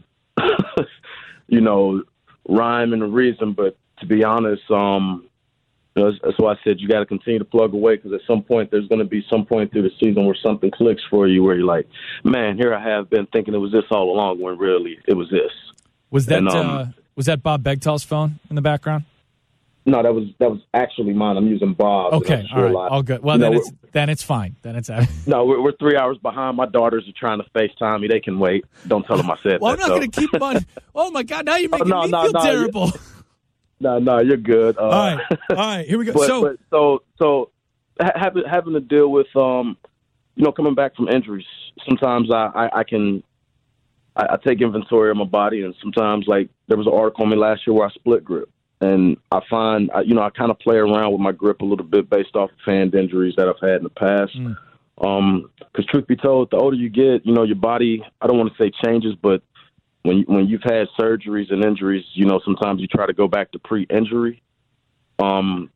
you know, rhyme and reason, but to be honest, um, you know, that's why I said you got to continue to plug away, because at some point there's going to be some point through the season where something clicks for you, where you're like, man, here I have been thinking it was this all along, when really it was this. Was that And, um, uh, was that Bob Begtal's phone in the background? No, that was that was actually mine. I'm using Bob. Okay, all right, all good. Well, You then know, it's then it's fine. Then it's No, we're, we're three hours behind. My daughters are trying to FaceTime me. They can wait. Don't tell them I said well, that. I'm not going to keep them on. Oh my God! Now you're making no, me no, feel no, terrible. No, no, you're good. Uh, All right, all right, here we go. But, so, but, so, so ha- having having to deal with, um, you know, coming back from injuries. Sometimes I, I, I can, I, I take inventory of my body, and sometimes, like, there was an article on me last year where I split grip, and I find, I, you know, I kind of play around with my grip a little bit based off of hand injuries that I've had in the past. Mm. Um, because truth be told, the older you get, you know, your body, I don't want to say changes, but when when you've had surgeries and injuries, you know, sometimes you try to go back to pre-injury um,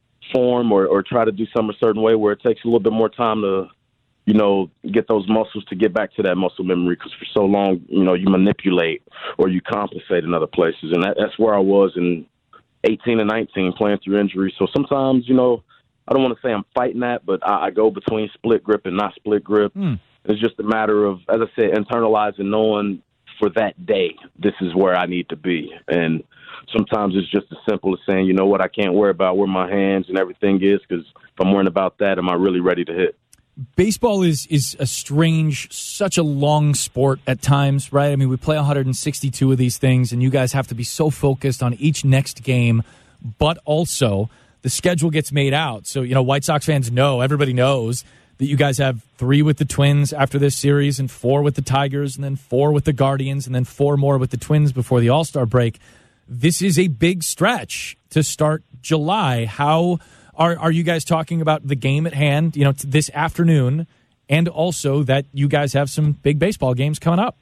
form or, or try to do something a certain way where it takes a little bit more time to, you know, get those muscles to get back to that muscle memory, because for so long, you know, you manipulate or you compensate in other places. And that, that's where I was in eighteen and nineteen playing through injuries. So sometimes, you know, I don't want to say I'm fighting that, but I, I go between split grip and not split grip. Mm. It's just a matter of, as I said, internalizing, knowing for that day, this is where I need to be. And sometimes it's just as simple as saying, you know what, I can't worry about where my hands and everything is, because if I'm worrying about that, am I really ready to hit? Baseball is is a strange, such a long sport at times, right? I mean, we play one hundred sixty-two of these things, and you guys have to be so focused on each next game, but also the schedule gets made out. So, you know, White Sox fans know, everybody knows that you guys have three with the Twins after this series and four with the Tigers and then four with the Guardians and then four more with the Twins before the All-Star break. This is a big stretch to start July. How are are you guys talking about the game at hand, you know, this afternoon, and also that you guys have some big baseball games coming up?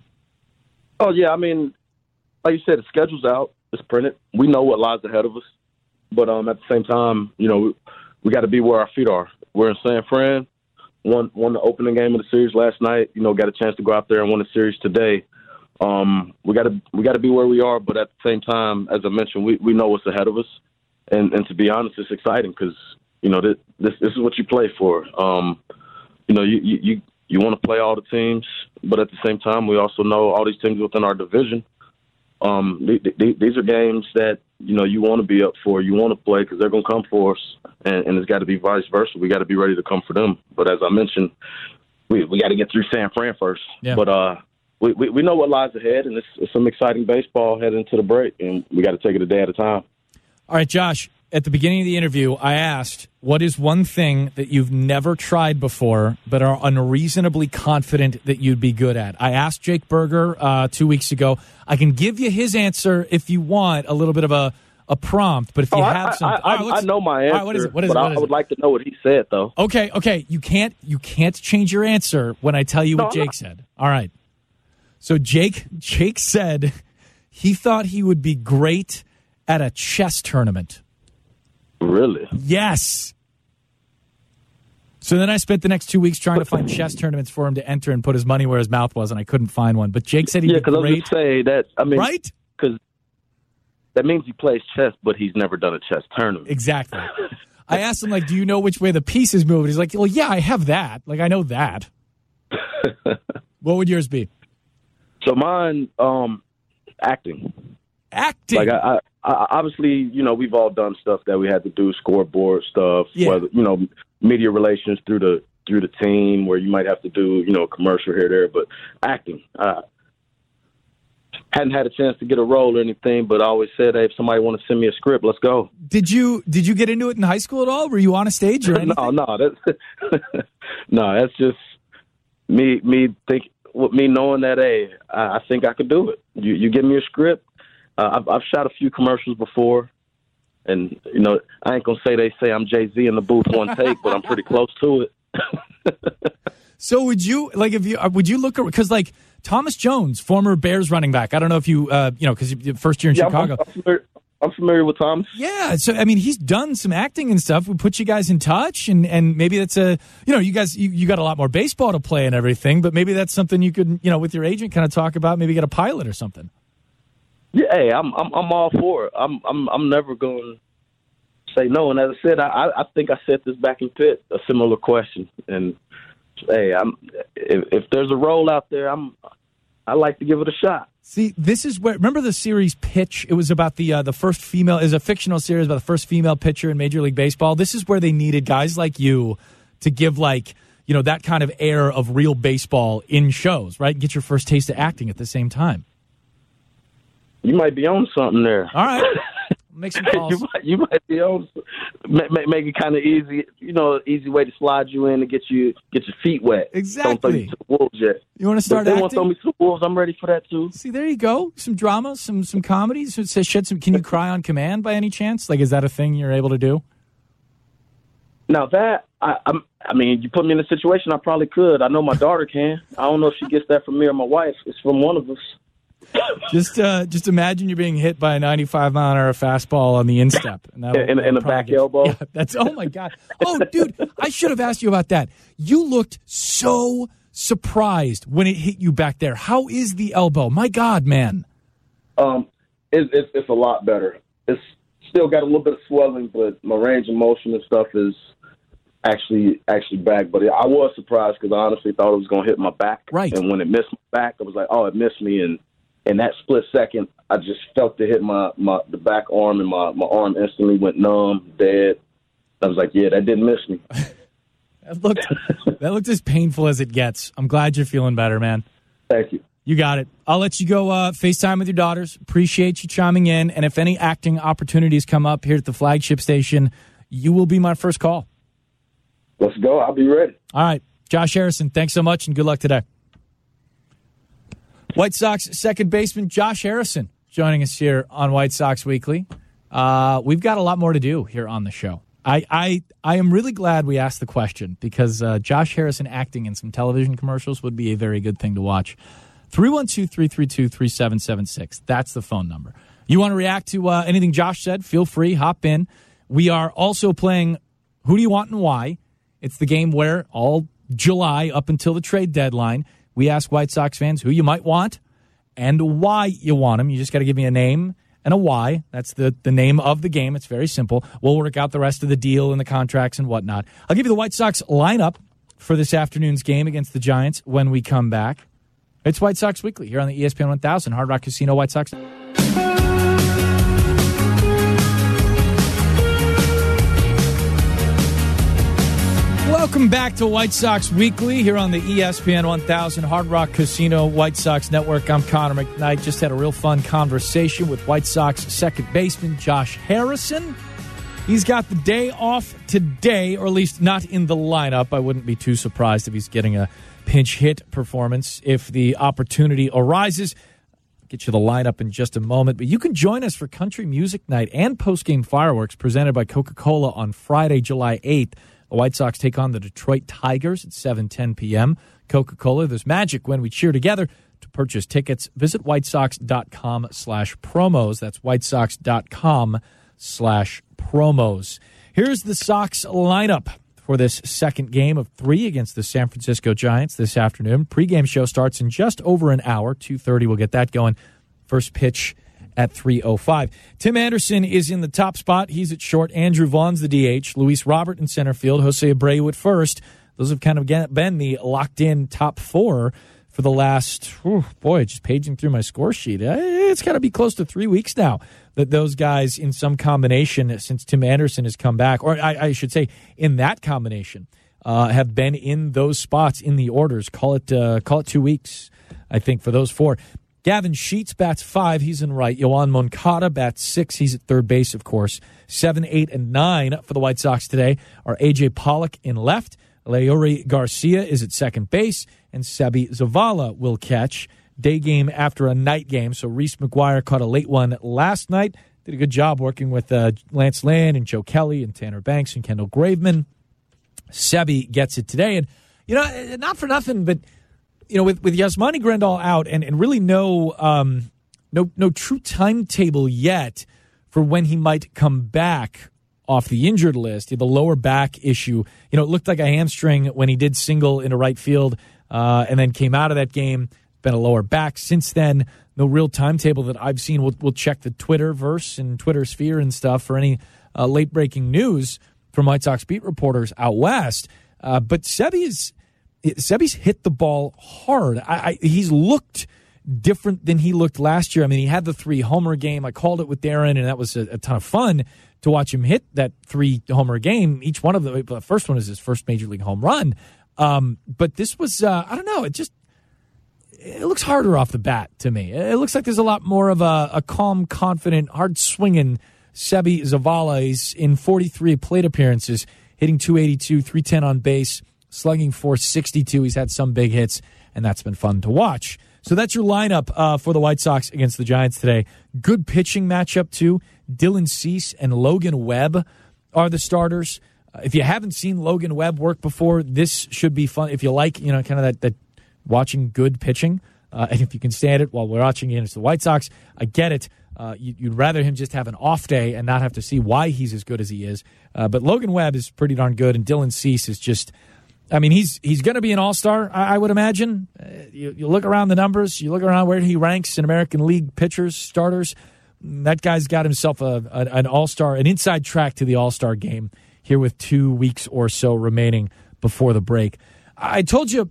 Oh, yeah. I mean, like you said, the schedule's out. It's printed. We know what lies ahead of us. But um, at the same time, you know, we, we got to be where our feet are. We're in San Fran. Won, won the opening game of the series last night. You know, got a chance to go out there and win the series today. Um, we got to we got to be where we are, but at the same time, as I mentioned, we, we know what's ahead of us. And and to be honest, it's exciting because you know this this, this is what you play for. Um, you know, you you you, you want to play all the teams, but at the same time, we also know all these teams within our division. Um, th- th- these are games that you know you want to be up for, you want to play because they're going to come for us, and, and it's got to be vice versa. We got to be ready to come for them. But as I mentioned, we we got to get through San Fran first. Yeah. But uh, we, we we know what lies ahead, and it's, it's some exciting baseball heading into the break, and we got to take it a day at a time. All right, Josh. At the beginning of the interview, I asked, what is one thing that you've never tried before but are unreasonably confident that you'd be good at? I asked Jake Berger uh, two weeks ago. I can give you his answer if you want a little bit of a, a prompt, but if you oh, have I, something. I, I, right, I know my answer, right, what is it? What is but it? What I, is I would it? like to know what he said, though. Okay, okay. You can't, you can't change your answer when I tell you no, what Jake said. All right. So Jake, Jake said he thought he would be great at a chess tournament. Really? Yes. So then I spent the next two weeks trying to find chess tournaments for him to enter and put his money where his mouth was, and I couldn't find one. But Jake said he'd yeah, be great. Yeah, because I was going to say that, I mean, right? Because that means he plays chess, but he's never done a chess tournament. Exactly. I asked him, like, do you know which way the pieces move? And he's like, well, yeah, I have that. Like, I know that. What would yours be? So mine, um, acting. Acting? Like, I, I, obviously, you know, we've all done stuff that we had to do, scoreboard stuff, yeah. whether, you know, media relations through the through the team where you might have to do, you know, a commercial here or there. But acting, uh, hadn't had a chance to get a role or anything, but I always said, hey, if somebody want to send me a script, let's go. Did you did you get into it in high school at all? Were you on a stage or anything? no, no, that's no, that's just me. Me think, me knowing that, hey, I, I think I could do it. You, you give me a script. Uh, I've, I've shot a few commercials before, and you know, I ain't gonna say they say I'm Jay-Z in the booth one take, but I'm pretty close to it. So would you like if you would you look because like Thomas Jones, former Bears running back? I don't know if you uh, you know because first year in yeah, Chicago. I'm, I'm, familiar, I'm familiar with Thomas. Yeah, so I mean he's done some acting and stuff. We put you guys in touch, and, and maybe that's a you know you guys you, you got a lot more baseball to play and everything, but maybe that's something you could you know with your agent kind of talk about. Maybe get a pilot or something. Yeah, hey, I'm I'm I'm all for it. I'm I'm I'm never going to say no. And as I said, I I think I said this back in Pitt, a similar question. And hey, I'm if, if there's a role out there, I'm I like to give it a shot. See, this is where, remember the series Pitch? It was about the uh, the first female, it was a fictional series about the first female pitcher in Major League Baseball. This is where they needed guys like you to give, like, you know, that kind of air of real baseball in shows, right? Get your first taste of acting at the same time. You might be on something there. All right. Make some calls. you, might, you might be on, make, make it kind of easy, you know, easy way to slide you in and get you get your feet wet. Exactly. Don't throw you to the wolves yet. You want to start but if acting? they want to throw me to the wolves, I'm ready for that too. See, there you go. Some drama, some some comedies. It says shed some. Can you cry on command by any chance? Like, is that a thing you're able to do? Now that I, I'm, I mean, you put me in a situation, I probably could. I know my daughter can. I don't know if she gets that from me or my wife. It's from one of us. Just uh, just imagine you're being hit by a ninety-five mile an hour fastball on the instep. And in in the back get, elbow? Yeah, that's, oh, my God. Oh, dude, I should have asked you about that. You looked so surprised when it hit you back there. How is the elbow? My God, man. Um, it, it's, it's a lot better. It's still got a little bit of swelling, but my range of motion and stuff is actually actually back. But I was surprised because I honestly thought it was going to hit my back. Right. And when it missed my back, I was like, oh, it missed me. And in that split second, I just felt it hit my, my the back arm, and my, my arm instantly went numb, dead. I was like, yeah, that didn't miss me. that looked that looked as painful as it gets. I'm glad you're feeling better, man. Thank you. You got it. I'll let you go uh, FaceTime with your daughters. Appreciate you chiming in. And if any acting opportunities come up here at the flagship station, you will be my first call. Let's go. I'll be ready. All right. Josh Harrison, thanks so much, and good luck today. White Sox second baseman Josh Harrison joining us here on White Sox Weekly. Uh, we've got a lot more to do here on the show. I I, I am really glad we asked the question because uh, Josh Harrison acting in some television commercials would be a very good thing to watch. three one two, three three two, three seven seven six. That's the phone number. You want to react to uh, anything Josh said? Feel free. Hop in. We are also playing Who Do You Want and Why? It's the game where all July up until the trade deadline, we ask White Sox fans who you might want and why you want them. You just got to give me a name and a why. That's the, the name of the game. It's very simple. We'll work out the rest of the deal and the contracts and whatnot. I'll give you the White Sox lineup for this afternoon's game against the Giants when we come back. It's White Sox Weekly here on the E S P N one thousand, Hard Rock Casino White Sox. Welcome back to White Sox Weekly here on the E S P N one thousand Hard Rock Casino White Sox Network. I'm Connor McKnight. Just had a real fun conversation with White Sox second baseman Josh Harrison. He's got the day off today, or at least not in the lineup. I wouldn't be too surprised if he's getting a pinch hit performance if the opportunity arises. I'll get you the lineup in just a moment. But you can join us for Country Music Night and postgame fireworks presented by Coca-Cola on Friday, July eighth. The White Sox take on the Detroit Tigers at seven ten p.m. Coca-Cola, there's magic when we cheer together. To purchase tickets, visit whitesox.com slash promos. That's whitesox.com slash promos. Here's the Sox lineup for this second game of three against the San Francisco Giants this afternoon. Pre-game show starts in just over an hour. two thirty, we'll get that going. First pitch at three oh five. Tim Anderson is in the top spot. He's at short. Andrew Vaughn's the D H. Luis Robert in center field. Jose Abreu at first. Those have kind of been the locked-in top four for the last, whew, boy, just paging through my score sheet. It's got to be close to three weeks now that those guys in some combination since Tim Anderson has come back, or I, I should say in that combination, uh, have been in those spots in the orders. Call it, uh, call it two weeks, I think, for those four. Gavin Sheets bats five. He's in right. Yoan Moncada bats six. He's at third base, of course. Seven, eight, and nine for the White Sox today are A J Pollock in left. Leury Garcia is at second base. And Sebi Zavala will catch. Day game after a night game. So Reese McGuire caught a late one last night. Did a good job working with uh, Lance Lynn and Joe Kelly and Tanner Banks and Kendall Graveman. Sebi gets it today. And, you know, not for nothing, but you know, with, with Yasmani Grandal out and, and really no um, no no true timetable yet for when he might come back off the injured list, the lower back issue. You know, it looked like a hamstring when he did single into right field uh, and then came out of that game. Been a lower back since then. No real timetable that I've seen. We'll, we'll check the Twitterverse and Twitter sphere and stuff for any uh, late-breaking news from White Sox beat reporters out west. Uh, but Sebi is... Sebi's hit the ball hard. I, I, he's looked different than he looked last year. I mean, he had the three-homer game. I called it with Darren, and that was a, a ton of fun to watch him hit that three-homer game. Each one of them, the first one is his first Major League home run. Um, but this was, uh, I don't know, it just, it looks harder off the bat to me. It looks like there's a lot more of a, a calm, confident, hard-swinging Sebi Zavala. He's in forty-three plate appearances, hitting two eighty-two, three ten on base, slugging four sixty-two. He's had some big hits, and that's been fun to watch. So that's your lineup uh, for the White Sox against the Giants today. Good pitching matchup, too. Dylan Cease and Logan Webb are the starters. Uh, if you haven't seen Logan Webb work before, this should be fun. If you like, you know, kind of that, that watching good pitching, uh, and if you can stand it while we're watching against the White Sox, I get it. Uh, you, you'd rather him just have an off day and not have to see why he's as good as he is. Uh, but Logan Webb is pretty darn good, and Dylan Cease is just, I mean, he's he's going to be an all-star, I, I would imagine. Uh, you, you look around the numbers, you look around where he ranks in American League pitchers, starters. That guy's got himself a, a an all-star, an inside track to the all-star game here with two weeks or so remaining before the break. I told you,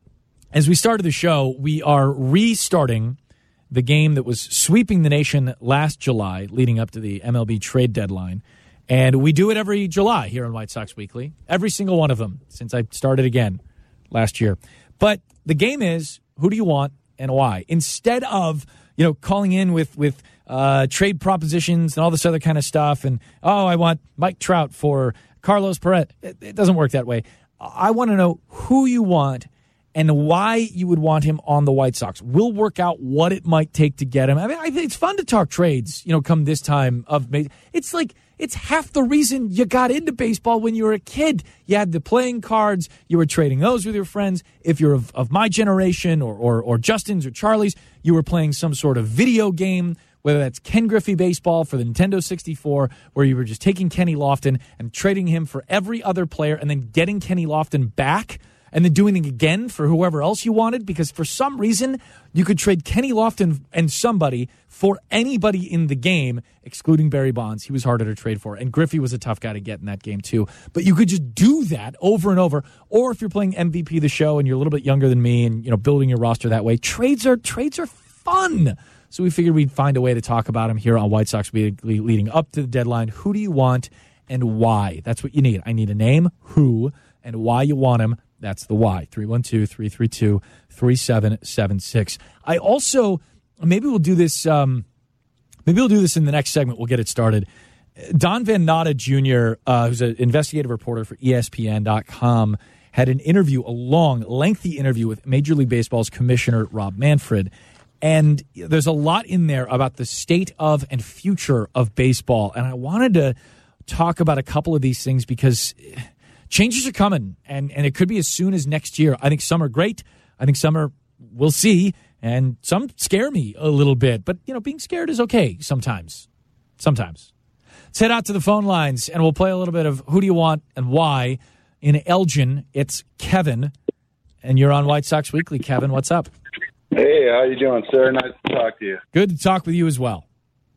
as we started the show, we are restarting the game that was sweeping the nation last July, leading up to the M L B trade deadline. And we do it every July here on White Sox Weekly. Every single one of them since I started again last year. But the game is, who do you want and why? Instead of, you know, calling in with, with uh, trade propositions and all this other kind of stuff and, oh, I want Mike Trout for Carlos Perez. It, it doesn't work that way. I want to know who you want and why you would want him on the White Sox. We'll work out what it might take to get him. I mean, I think it's fun to talk trades, you know, come this time of May. It's like, it's half the reason you got into baseball when you were a kid. You had the playing cards. You were trading those with your friends. If you're of, of my generation or, or, or Justin's or Charlie's, you were playing some sort of video game, whether that's Ken Griffey Baseball for the Nintendo sixty-four, where you were just taking Kenny Lofton and trading him for every other player and then getting Kenny Lofton back and then doing it again for whoever else you wanted, because for some reason you could trade Kenny Lofton and somebody for anybody in the game, excluding Barry Bonds. He was harder to trade for, and Griffey was a tough guy to get in that game too. But you could just do that over and over. Or if you're playing M V P the show and you're a little bit younger than me and, you know, building your roster that way, trades are trades are fun. So we figured we'd find a way to talk about them here on White Sox Weekly leading up to the deadline. Who do you want and why? That's what you need. I need a name, who, and why you want him. That's the why. three one two, three three two, three seven seven six. I also, maybe we'll do this, um, maybe we'll do this in the next segment. We'll get it started. Don Van Natta Junior, uh, who's an investigative reporter for E S P N dot com, had an interview, a long, lengthy interview with Major League Baseball's commissioner, Rob Manfred. And there's a lot in there about the state of and future of baseball. And I wanted to talk about a couple of these things because changes are coming, and, and it could be as soon as next year. I think some are great. I think some are, we'll see, and some scare me a little bit. But, you know, being scared is okay sometimes. Sometimes. Let's head out to the phone lines, and we'll play a little bit of Who Do You Want and Why. In Elgin, it's Kevin, and you're on White Sox Weekly. Kevin, what's up? Hey, how you doing, sir? Nice to talk to you. Good to talk with you as well.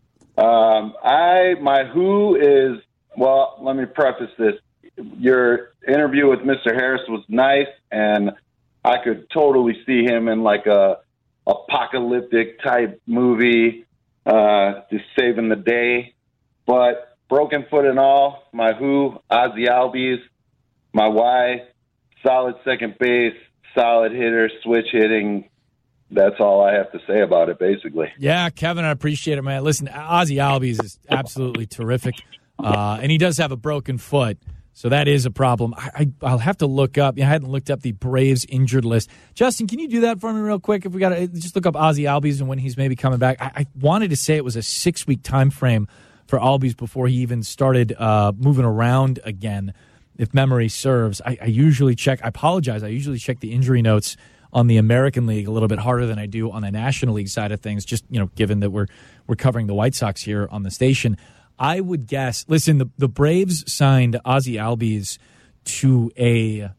Um, I my who is, well, let me preface this. Your interview with Mister Harris was nice, and I could totally see him in like a apocalyptic type movie, uh, just saving the day. But broken foot and all, my who, Ozzie Albies. My why, solid second base, solid hitter, switch hitting. That's all I have to say about it, basically. Yeah, Kevin, I appreciate it, man. Listen, Ozzie Albies is absolutely terrific, uh, and he does have a broken foot. So that is a problem. I, I, I'll have to look up. I hadn't looked up the Braves injured list. Justin, can you do that for me real quick? If we got to just look up Ozzie Albies and when he's maybe coming back. I, I wanted to say it was a six-week time frame for Albies before he even started uh, moving around again, if memory serves. I, I usually check. I apologize. I usually check the injury notes on the American League a little bit harder than I do on the National League side of things, just, you know, given that we're we're covering the White Sox here on the station. I would guess, listen, the, the Braves signed Ozzie Albies to a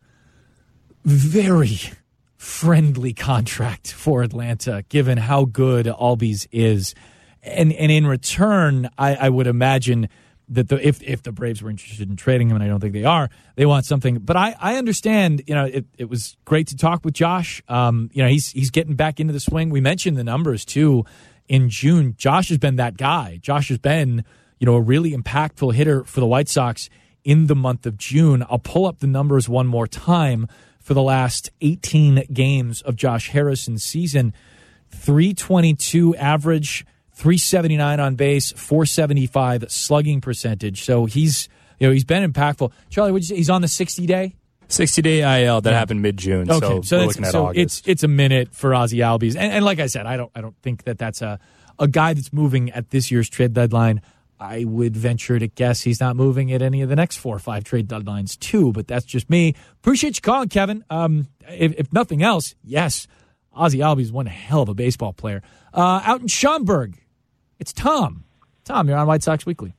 very friendly contract for Atlanta, given how good Albies is. And and in return, I, I would imagine that the, if if the Braves were interested in trading him, and I don't think they are, they want something. But I, I understand. You know, it, it was great to talk with Josh. Um, you know, he's he's getting back into the swing. We mentioned the numbers too in June. Josh has been that guy. Josh has been, you know, a really impactful hitter for the White Sox in the month of June. I'll pull up the numbers one more time for the last eighteen games of Josh Harrison's season. three twenty-two average, three seventy-nine on base, four seventy-five slugging percentage. So he's, you know, he's been impactful. Charlie, would you say he's on the sixty day? sixty day I L that yeah. happened mid June. Okay, so, so, we're that's, looking at so August. it's it's a minute for Ozzie Albies, and, and like I said, I don't I don't think that that's a a guy that's moving at this year's trade deadline. I would venture to guess he's not moving at any of the next four or five trade deadlines too. But that's just me. Appreciate you calling, Kevin. Um, if, if nothing else, yes, Ozzie Albies is one hell of a baseball player. Uh, out in Schaumburg, it's Tom. Tom, you're on White Sox Weekly.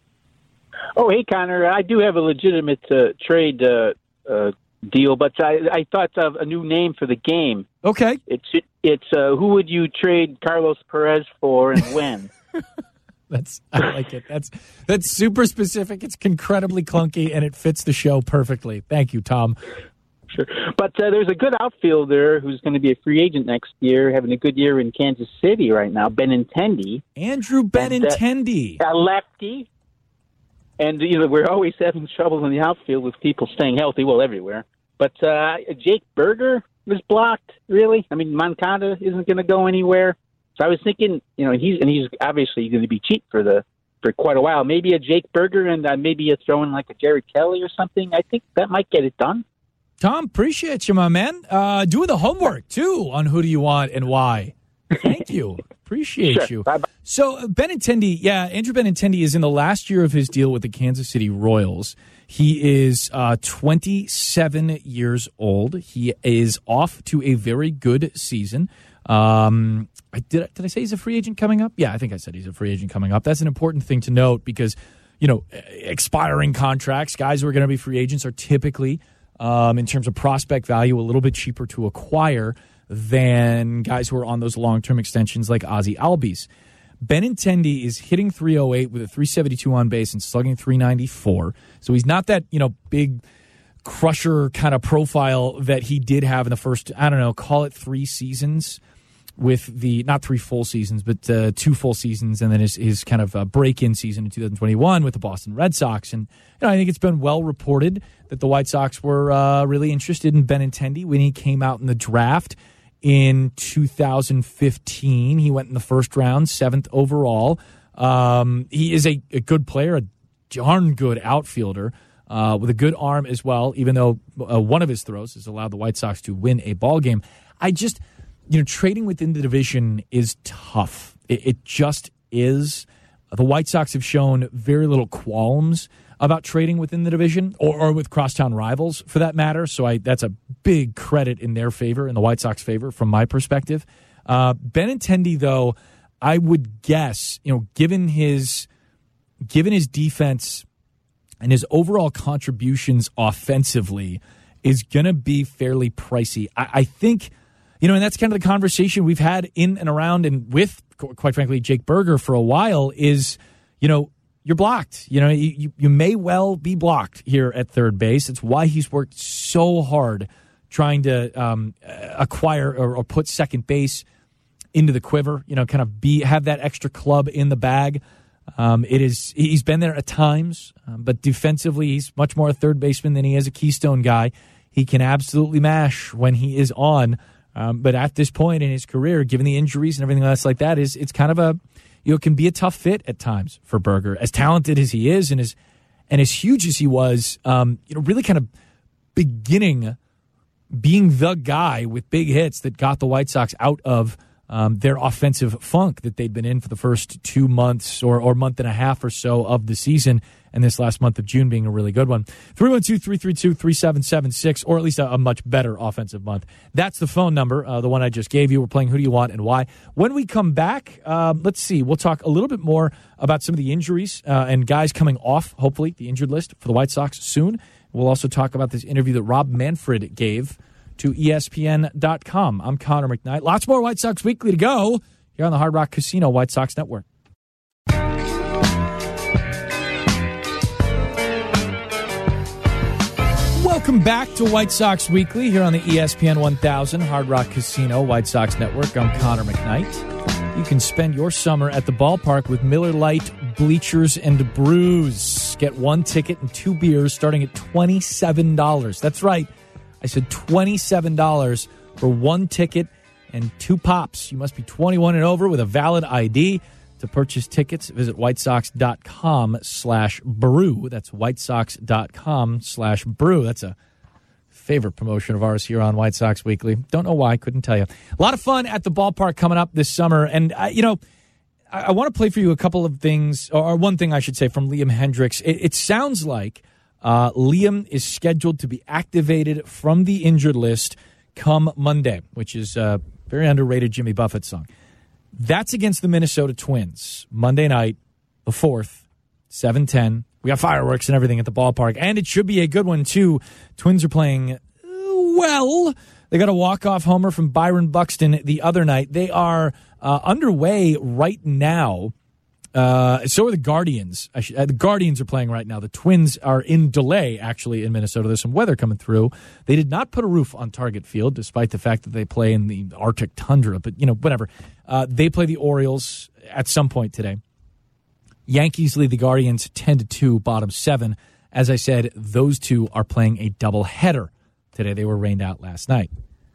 Oh, hey, Connor. I do have a legitimate uh, trade uh, uh, deal, but I, I thought of a new name for the game. Okay. It's it's uh, who would you trade Carlos Perez for and when? That's I like it. That's that's super specific. It's incredibly clunky, and it fits the show perfectly. Thank you, Tom. Sure. But uh, there's a good outfielder who's going to be a free agent next year, having a good year in Kansas City right now, Benintendi. Andrew Benintendi. Uh, a lefty. And, you know, we're always having trouble in the outfield with people staying healthy, well, everywhere. But uh, Jake Berger was blocked, really. I mean, Moncada isn't going to go anywhere. So I was thinking, you know, he's and he's obviously going to be cheap for the for quite a while. Maybe a Jake Berger and uh, maybe a throw in like a Jared Kelly or something. I think that might get it done. Tom, appreciate you, my man. Uh, doing the homework, too, on who do you want and why. Thank you. Appreciate sure. you. Bye-bye. So uh, Benintendi, yeah, Andrew Benintendi is in the last year of his deal with the Kansas City Royals. He is uh, twenty-seven years old. He is off to a very good season. Um, I did, did I say he's a free agent coming up? Yeah, I think I said he's a free agent coming up. That's an important thing to note because, you know, expiring contracts, guys who are going to be free agents are typically, um, in terms of prospect value, a little bit cheaper to acquire than guys who are on those long-term extensions like Ozzie Albies. Benintendi is hitting three oh eight with a three seventy-two on base and slugging three ninety-four. So he's not that, you know, big crusher kind of profile that he did have in the first, I don't know, call it three seasons with the, not three full seasons, but uh, two full seasons, and then his, his kind of uh, break-in season in two thousand twenty-one with the Boston Red Sox. And, you know, I think it's been well reported that the White Sox were uh, really interested in Benintendi when he came out in the draft in two thousand fifteen. He went in the first round, seventh overall. Um, he is a, a good player, a darn good outfielder uh, with a good arm as well, even though uh, one of his throws has allowed the White Sox to win a ball game. I just, you know, trading within the division is tough. It, it just is. The White Sox have shown very little qualms about trading within the division or, or with crosstown rivals, for that matter. So I, that's a big credit in their favor, in the White Sox favor, from my perspective. Uh, Benintendi, though, I would guess, you know, given his given his defense and his overall contributions offensively, is going to be fairly pricey. I, I think, you know, and that's kind of the conversation we've had in and around and with, quite frankly, Jake Berger for a while is, you know, you're blocked. You know, you, you may well be blocked here at third base. It's why he's worked so hard trying to um, acquire or, or put second base into the quiver, you know, kind of be have that extra club in the bag. Um, it is he's been there at times, um, but defensively he's much more a third baseman than he is a keystone guy. He can absolutely mash when he is on, um, but at this point in his career, given the injuries and everything else like that, is it's kind of a you know, it can be a tough fit at times for Berger. As talented as he is and as and as huge as he was, um, you know, really kind of beginning being the guy with big hits that got the White Sox out of um, their offensive funk that they'd been in for the first two months or, or month and a half or so of the season, and this last month of June being a really good one. three one two, three three two, three seven seven six, or at least a, a much better offensive month. That's the phone number, uh, the one I just gave you. We're playing Who Do You Want and Why. When we come back, um, let's see, we'll talk a little bit more about some of the injuries uh, and guys coming off, hopefully, the injured list for the White Sox soon. We'll also talk about this interview that Rob Manfred gave to E S P N dot com. I'm Connor McKnight. Lots more White Sox Weekly to go here on the Hard Rock Casino White Sox Network. Welcome back to White Sox Weekly here on the E S P N one thousand Hard Rock Casino White Sox Network. I'm Connor McKnight. You can spend your summer at the ballpark with Miller Lite Bleachers and Brews. Get one ticket and two beers starting at twenty-seven dollars. That's right. I said twenty-seven dollars for one ticket and two pops. You must be twenty-one and over with a valid I D. To purchase tickets, visit whitesox.com slash brew. That's whitesox.com slash brew. That's a favorite promotion of ours here on White Sox Weekly. Don't know why, couldn't tell you. A lot of fun at the ballpark coming up this summer. And, uh, you know, I, I want to play for you a couple of things, or one thing I should say, from Liam Hendriks. It, it sounds like uh, Liam is scheduled to be activated from the injured list come Monday, which is a very underrated Jimmy Buffett song. That's against the Minnesota Twins, Monday night, the fourth, seven ten. We got fireworks and everything at the ballpark, and it should be a good one, too. Twins are playing uh, well. They got a walk-off homer from Byron Buxton the other night. They are uh, underway right now. Uh, so are the Guardians. I should, uh, the Guardians are playing right now. The Twins are in delay, actually, in Minnesota. There's some weather coming through. They did not put a roof on Target Field, despite the fact that they play in the Arctic tundra. But, you know, whatever. Uh, they play the Orioles at some point today. Yankees lead the Guardians ten to two, bottom seven. As I said, those two are playing a doubleheader today. They were rained out last night.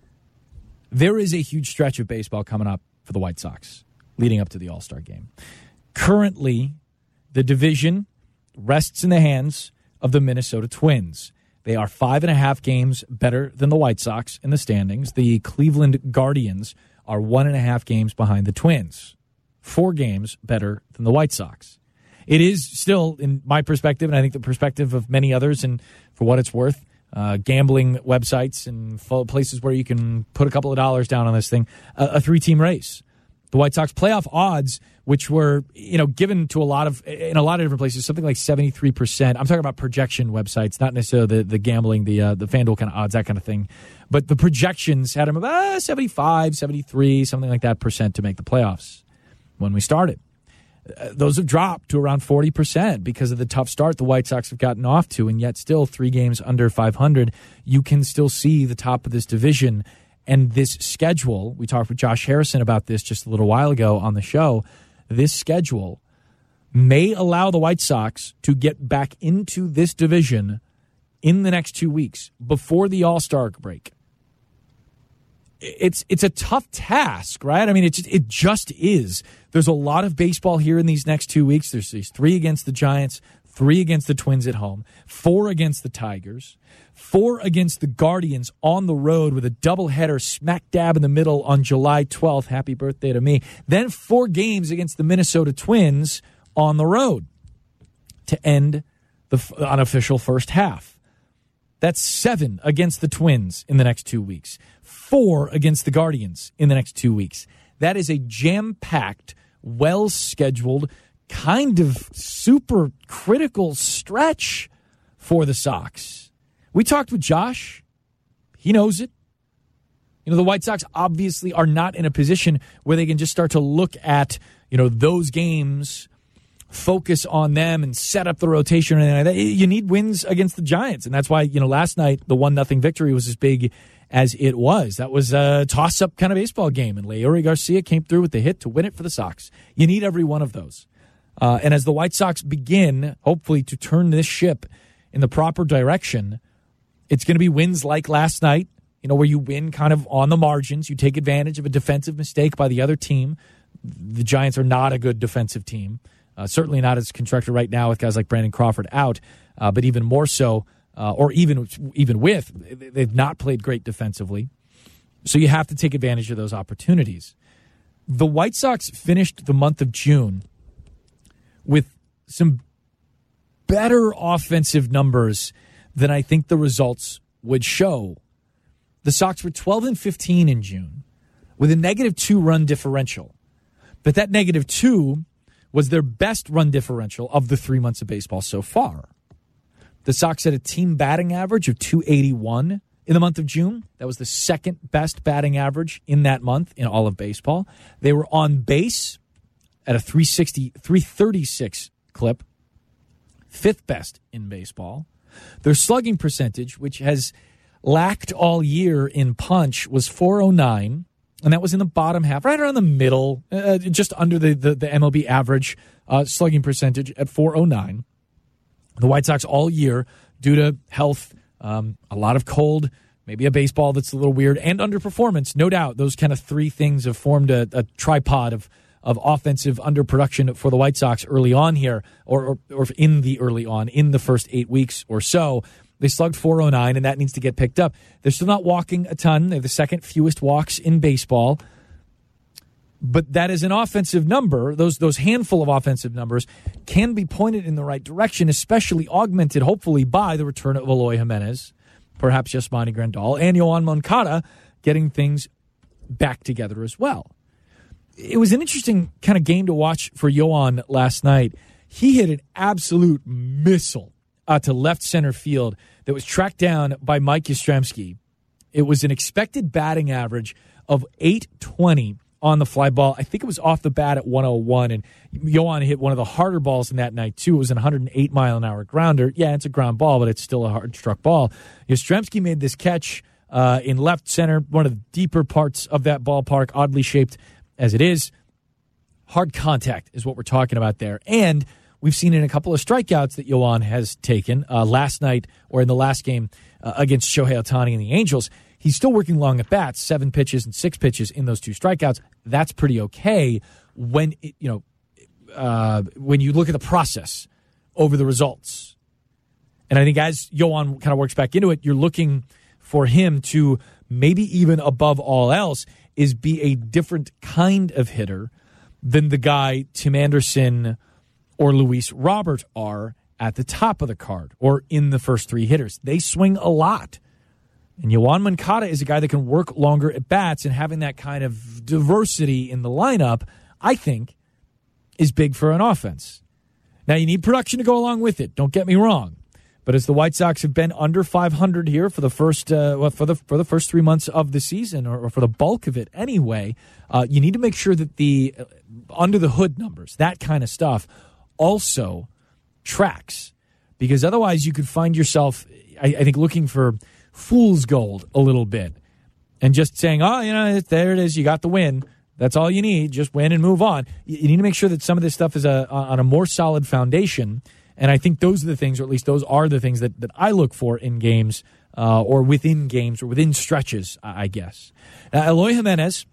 There is a huge stretch of baseball coming up for the White Sox, leading up to the All-Star game. Currently, the division rests in the hands of the Minnesota Twins. They are five and a half games better than the White Sox in the standings. The Cleveland Guardians are one and a half games behind the Twins. Four games better than the White Sox. It is still, in my perspective, and I think the perspective of many others, and for what it's worth, uh, gambling websites and places where you can put a couple of dollars down on this thing, a, a three-team race. The White Sox playoff odds, which were, you know, given to a lot of, in a lot of different places, something like seventy-three percent. I'm talking about projection websites, not necessarily the, the gambling, the uh, the FanDuel kind of odds, that kind of thing. But the projections had them about seventy-five, seventy-three, something like that percent to make the playoffs when we started. Uh, those have dropped to around forty percent because of the tough start the White Sox have gotten off to, and yet still three games under five hundred. You can still see the top of this division. And this schedule, we talked with Josh Harrison about this just a little while ago on the show, this schedule may allow the White Sox to get back into this division in the next two weeks before the All-Star break. It's it's a tough task, right? I mean, it just, it just is. There's a lot of baseball here in these next two weeks. There's these three against the Giants, three against the Twins at home, four against the Tigers, four against the Guardians on the road with a doubleheader smack dab in the middle on July twelfth. Happy birthday to me. Then four games against the Minnesota Twins on the road to end the unofficial first half. That's seven against the Twins in the next two weeks. Four against the Guardians in the next two weeks. That is a jam-packed, well-scheduled, kind of super critical stretch for the Sox. We talked with Josh. He knows it. You know, the White Sox obviously are not in a position where they can just start to look at, you know, those games, focus on them and set up the rotation. And you need wins against the Giants. And that's why, you know, last night the one nothing victory was as big as it was. That was a toss-up kind of baseball game. And Leury Garcia came through with the hit to win it for the Sox. You need every one of those. Uh, and as the White Sox begin, hopefully, to turn this ship in the proper direction, it's going to be wins like last night, you know, where you win kind of on the margins. You take advantage of a defensive mistake by the other team. The Giants are not a good defensive team. Uh, certainly not as constructed right now with guys like Brandon Crawford out, uh, but even more so, uh, or even even with, they've not played great defensively. So you have to take advantage of those opportunities. The White Sox finished the month of June with some better offensive numbers than I think the results would show. The Sox were twelve and fifteen in June with a negative two run differential. But that negative two was their best run differential of the three months of baseball so far. The Sox had a team batting average of two eighty-one in the month of June. That was the second best batting average in that month in all of baseball. They were on base at a three sixty, three thirty-six clip, fifth best in baseball. Their slugging percentage, which has lacked all year in punch, was four oh nine, and that was in the bottom half, right around the middle, uh, just under the, the, the M L B average uh, slugging percentage at four oh nine. The White Sox all year, due to health, um, a lot of cold, maybe a baseball that's a little weird, and underperformance, no doubt. Those kind of three things have formed a, a tripod of of offensive underproduction for the White Sox early on here, or, or or in the early on, in the first eight weeks or so. They slugged four oh nine, and that needs to get picked up. They're still not walking a ton. They have the second fewest walks in baseball. But that is an offensive number. Those those handful of offensive numbers can be pointed in the right direction, especially augmented, hopefully, by the return of Eloy Jimenez, perhaps Yasmani Grandal, and Yoan Moncada getting things back together as well. It was an interesting kind of game to watch for Yoan last night. He hit an absolute missile uh, to left center field that was tracked down by Mike Yastrzemski. It was an expected batting average of eight twenty on the fly ball. I think it was off the bat at one oh one, and Yoan hit one of the harder balls in that night, too. It was an one hundred eight mile an hour grounder. Yeah, it's a ground ball, but it's still a hard-struck ball. Yastrzemski made this catch uh, in left center, one of the deeper parts of that ballpark, oddly shaped as it is. Hard contact is what we're talking about there. And we've seen in a couple of strikeouts that Yoan has taken uh, last night or in the last game uh, against Shohei Ohtani and the Angels. He's still working long at bats, seven pitches and six pitches in those two strikeouts. That's pretty okay when it, you know uh, when you look at the process over the results. And I think as Yoan kind of works back into it, you're looking for him to maybe even above all else is be a different kind of hitter than the guy Tim Anderson or Luis Robert are at the top of the card or in the first three hitters. They swing a lot. And Yoan Moncada is a guy that can work longer at bats, and having that kind of diversity in the lineup, I think, is big for an offense. Now, you need production to go along with it. Don't get me wrong. But as the White Sox have been under five hundred here for the first uh, well, for the for the first three months of the season, or, or for the bulk of it anyway, uh, you need to make sure that the uh, under the hood numbers, that kind of stuff, also tracks, because otherwise you could find yourself, I, I think, looking for fool's gold a little bit, and just saying, oh, you know, there it is, you got the win. That's all you need. Just win and move on. You, you need to make sure that some of this stuff is a, on a more solid foundation. And I think those are the things, or at least those are the things that, that I look for in games uh, or within games or within stretches, I guess. Uh, Eloy Jimenez,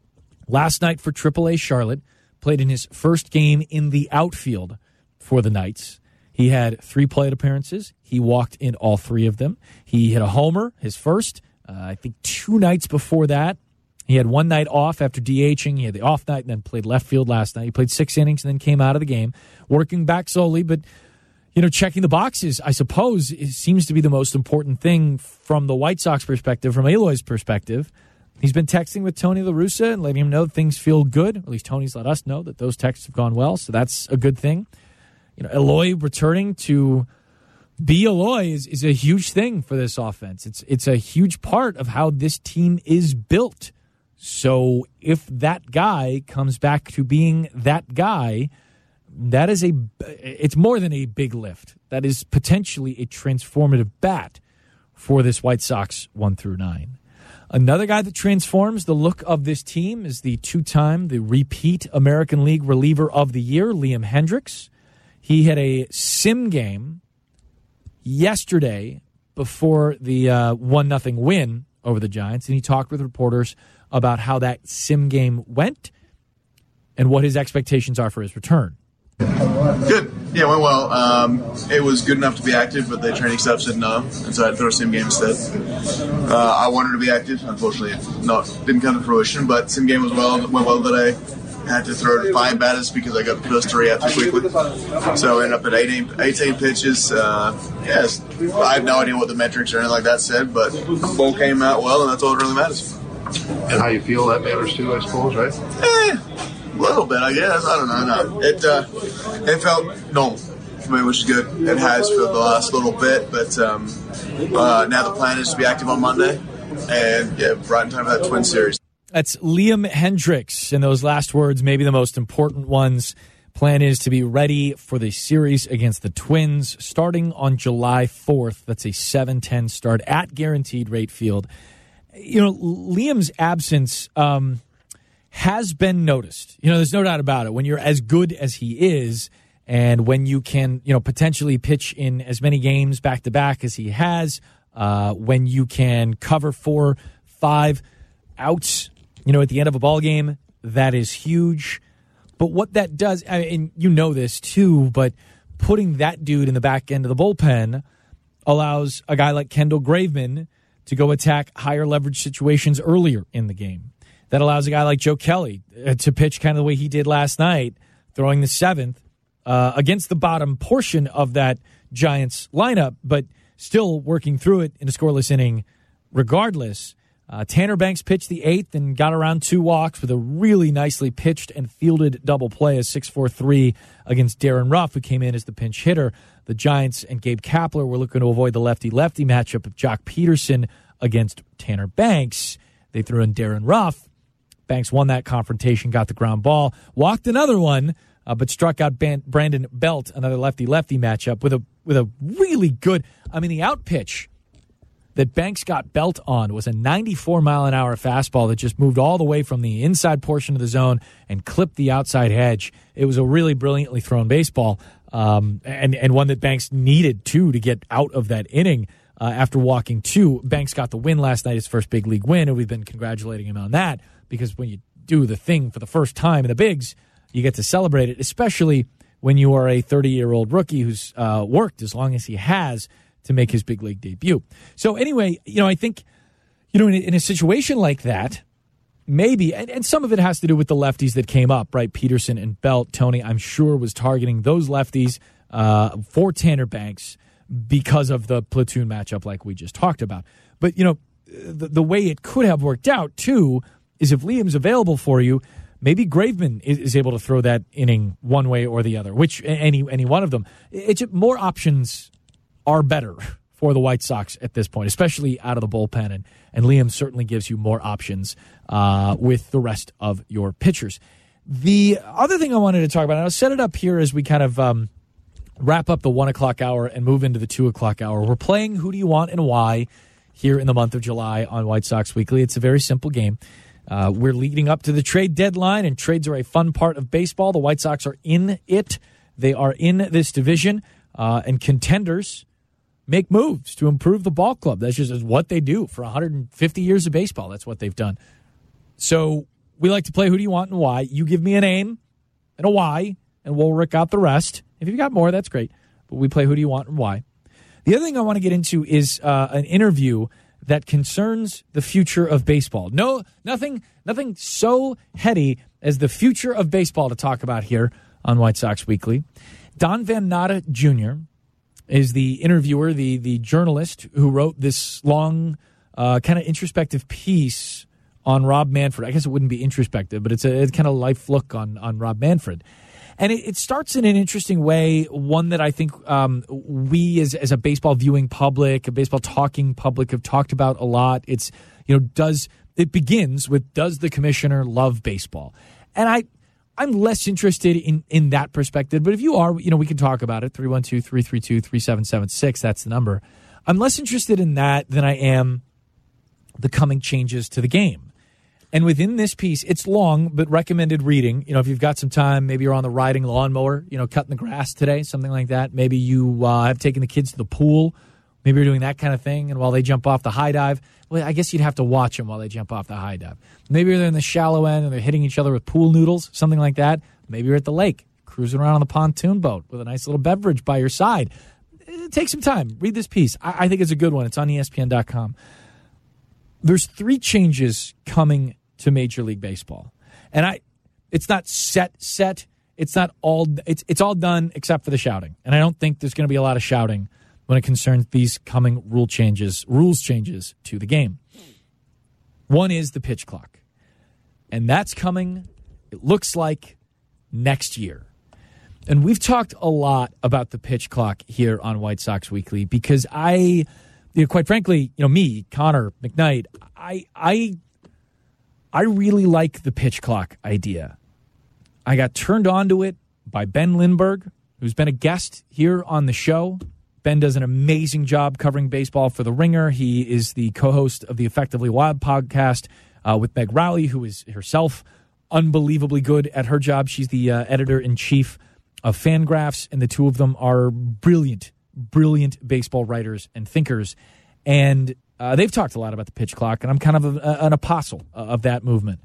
last night for triple A Charlotte, played in his first game in the outfield for the Knights. He had three plate appearances. He walked in all three of them. He hit a homer, his first, uh, I think two nights before that. He had one night off after DHing. He had the off night and then played left field last night. He played six innings and then came out of the game, working back slowly, but you know, checking the boxes, I suppose, it seems to be the most important thing from the White Sox perspective, from Eloy's perspective. He's been texting with Tony La Russa and letting him know things feel good. At least Tony's let us know that those texts have gone well, so that's a good thing. You know, Eloy returning to be Eloy is, is a huge thing for this offense. It's it's a huge part of how this team is built. So if that guy comes back to being that guy, that is a, it's more than a big lift. That is potentially a transformative bat for this White Sox one through nine. Another guy that transforms the look of this team is the two-time, the repeat American League reliever of the year, Liam Hendriks. He had a sim game yesterday before the uh, one nothing win over the Giants, and he talked with reporters about how that sim game went and what his expectations are for his return. Good. Yeah, it went well. Um, it was good enough to be active, but the training staff said no, and so I had to throw a sim game instead. Uh, I wanted to be active. Unfortunately, no, didn't come to fruition, but sim game was well, went well today. I had to throw to five batters because I got the first three out too quickly. So I ended up at eighteen, eighteen pitches. Uh, yes, I have no idea what the metrics or anything like that said, but the ball came out well, and that's all that really matters. And how you feel, that matters too, I suppose, right? Eh, a little bit, I guess. I don't know. No. It, uh, it felt normal for me, which is good. It has for the last little bit, but um, uh, now the plan is to be active on Monday, and yeah, right in time for that Twin Series. That's Liam Hendriks, and those last words may be the most important ones Plan is to be ready for the series against the Twins starting on July fourth. That's a seven ten start at Guaranteed Rate Field. You know, Liam's absence um, has been noticed. You know, there's no doubt about it. When you're as good as he is, and when you can, you know, potentially pitch in as many games back-to-back as he has, uh, when you can cover four, five outs, you know, at the end of a ball game, that is huge. But what that does, and you know this too, but putting that dude in the back end of the bullpen allows a guy like Kendall Graveman to go attack higher leverage situations earlier in the game. That allows a guy like Joe Kelly to pitch kind of the way he did last night, throwing the seventh uh, against the bottom portion of that Giants lineup, but still working through it in a scoreless inning regardless. Uh, Tanner Banks pitched the eighth and got around two walks with a really nicely pitched and fielded double play, a six four three against Darren Ruff, who came in as the pinch hitter. The Giants and Gabe Kapler were looking to avoid the lefty-lefty matchup of Jock Peterson against Tanner Banks. They threw in Darren Ruff. Banks won that confrontation, got the ground ball, walked another one, uh, but struck out Ban- Brandon Belt, another lefty-lefty matchup with a with a really good, I mean, the out pitch that Banks got Belt on was a ninety-four mile an hour fastball that just moved all the way from the inside portion of the zone and clipped the outside hedge. It was a really brilliantly thrown baseball, um, and, and one that Banks needed, too, to get out of that inning uh, after walking two. Banks got the win last night, his first big league win, and we've been congratulating him on that because when you do the thing for the first time in the bigs, you get to celebrate it, especially when you are a thirty-year-old rookie who's uh, worked as long as he has to make his big league debut. So anyway, you know, I think, you know, in a, in a situation like that, maybe, and, and some of it has to do with the lefties that came up, right? Peterson and Belt. Tony, I'm sure, was targeting those lefties uh, for Tanner Banks because of the platoon matchup like we just talked about. But, you know, the, the way it could have worked out, too, is if Liam's available for you, maybe Graveman is, is able to throw that inning one way or the other, which any any one of them. It's more options are better for the White Sox at this point, especially out of the bullpen. And, and Liam certainly gives you more options uh, with the rest of your pitchers. The other thing I wanted to talk about, and I'll set it up here as we kind of um, wrap up the one o'clock hour and move into the two o'clock hour. We're playing Who Do You Want and Why here in the month of July on White Sox Weekly. It's a very simple game. Uh, we're leading up to the trade deadline, and trades are a fun part of baseball. The White Sox are in it. They are in this division, uh, and contenders make moves to improve the ball club. That's just what they do for one hundred fifty years of baseball. That's what they've done. So we like to play Who Do You Want and Why. You give me a name and a why, and we'll work out the rest. If you've got more, that's great. But we play Who Do You Want and Why. The other thing I want to get into is uh, an interview that concerns the future of baseball. No, nothing, nothing so heady as the future of baseball to talk about here on White Sox Weekly. Don Van Natta Junior is the interviewer, the the journalist who wrote this long, uh, kind of introspective piece on Rob Manfred. I guess it wouldn't be introspective, but it's a, a kind of life look on, on Rob Manfred. And it, it starts in an interesting way, one that I think um, we as, as a baseball viewing public, a baseball talking public have talked about a lot. It's, you know, does it begins with, does the commissioner love baseball? And I... I'm less interested in, in that perspective, but if you are, you know, we can talk about it. three one two, three three two, three seven seven six, that's the number. I'm less interested in that than I am the coming changes to the game. And within this piece, it's long, but recommended reading. You know, if you've got some time, maybe you're on the riding lawnmower, you know, cutting the grass today, something like that. Maybe you uh, have taken the kids to the pool. Maybe you're doing that kind of thing, and while they jump off the high dive, well, I guess you'd have to watch them while they jump off the high dive. Maybe they're in the shallow end and they're hitting each other with pool noodles, something like that. Maybe you're at the lake, cruising around on the pontoon boat with a nice little beverage by your side. Take some time. Read this piece. I, I think it's a good one. It's on E S P N dot com. There's three changes coming to Major League Baseball. And I, it's not set, set. It's not all, it's, it's all done except for the shouting. And I don't think there's going to be a lot of shouting when it concerns these coming rule changes, rules changes to the game. One is the pitch clock. And that's coming, it looks like, next year. And we've talked a lot about the pitch clock here on White Sox Weekly because I, you know, quite frankly, you know, me, Connor McKnight, I, I, I really like the pitch clock idea. I got turned on to it by Ben Lindbergh, who's been a guest here on the show. Ben does an amazing job covering baseball for The Ringer. He is the co-host of the Effectively Wild podcast uh, with Meg Rowley, who is herself unbelievably good at her job. She's the uh, editor-in-chief of Fangraphs, and the two of them are brilliant, brilliant baseball writers and thinkers. And uh, they've talked a lot about the pitch clock, and I'm kind of a, a, an apostle of that movement.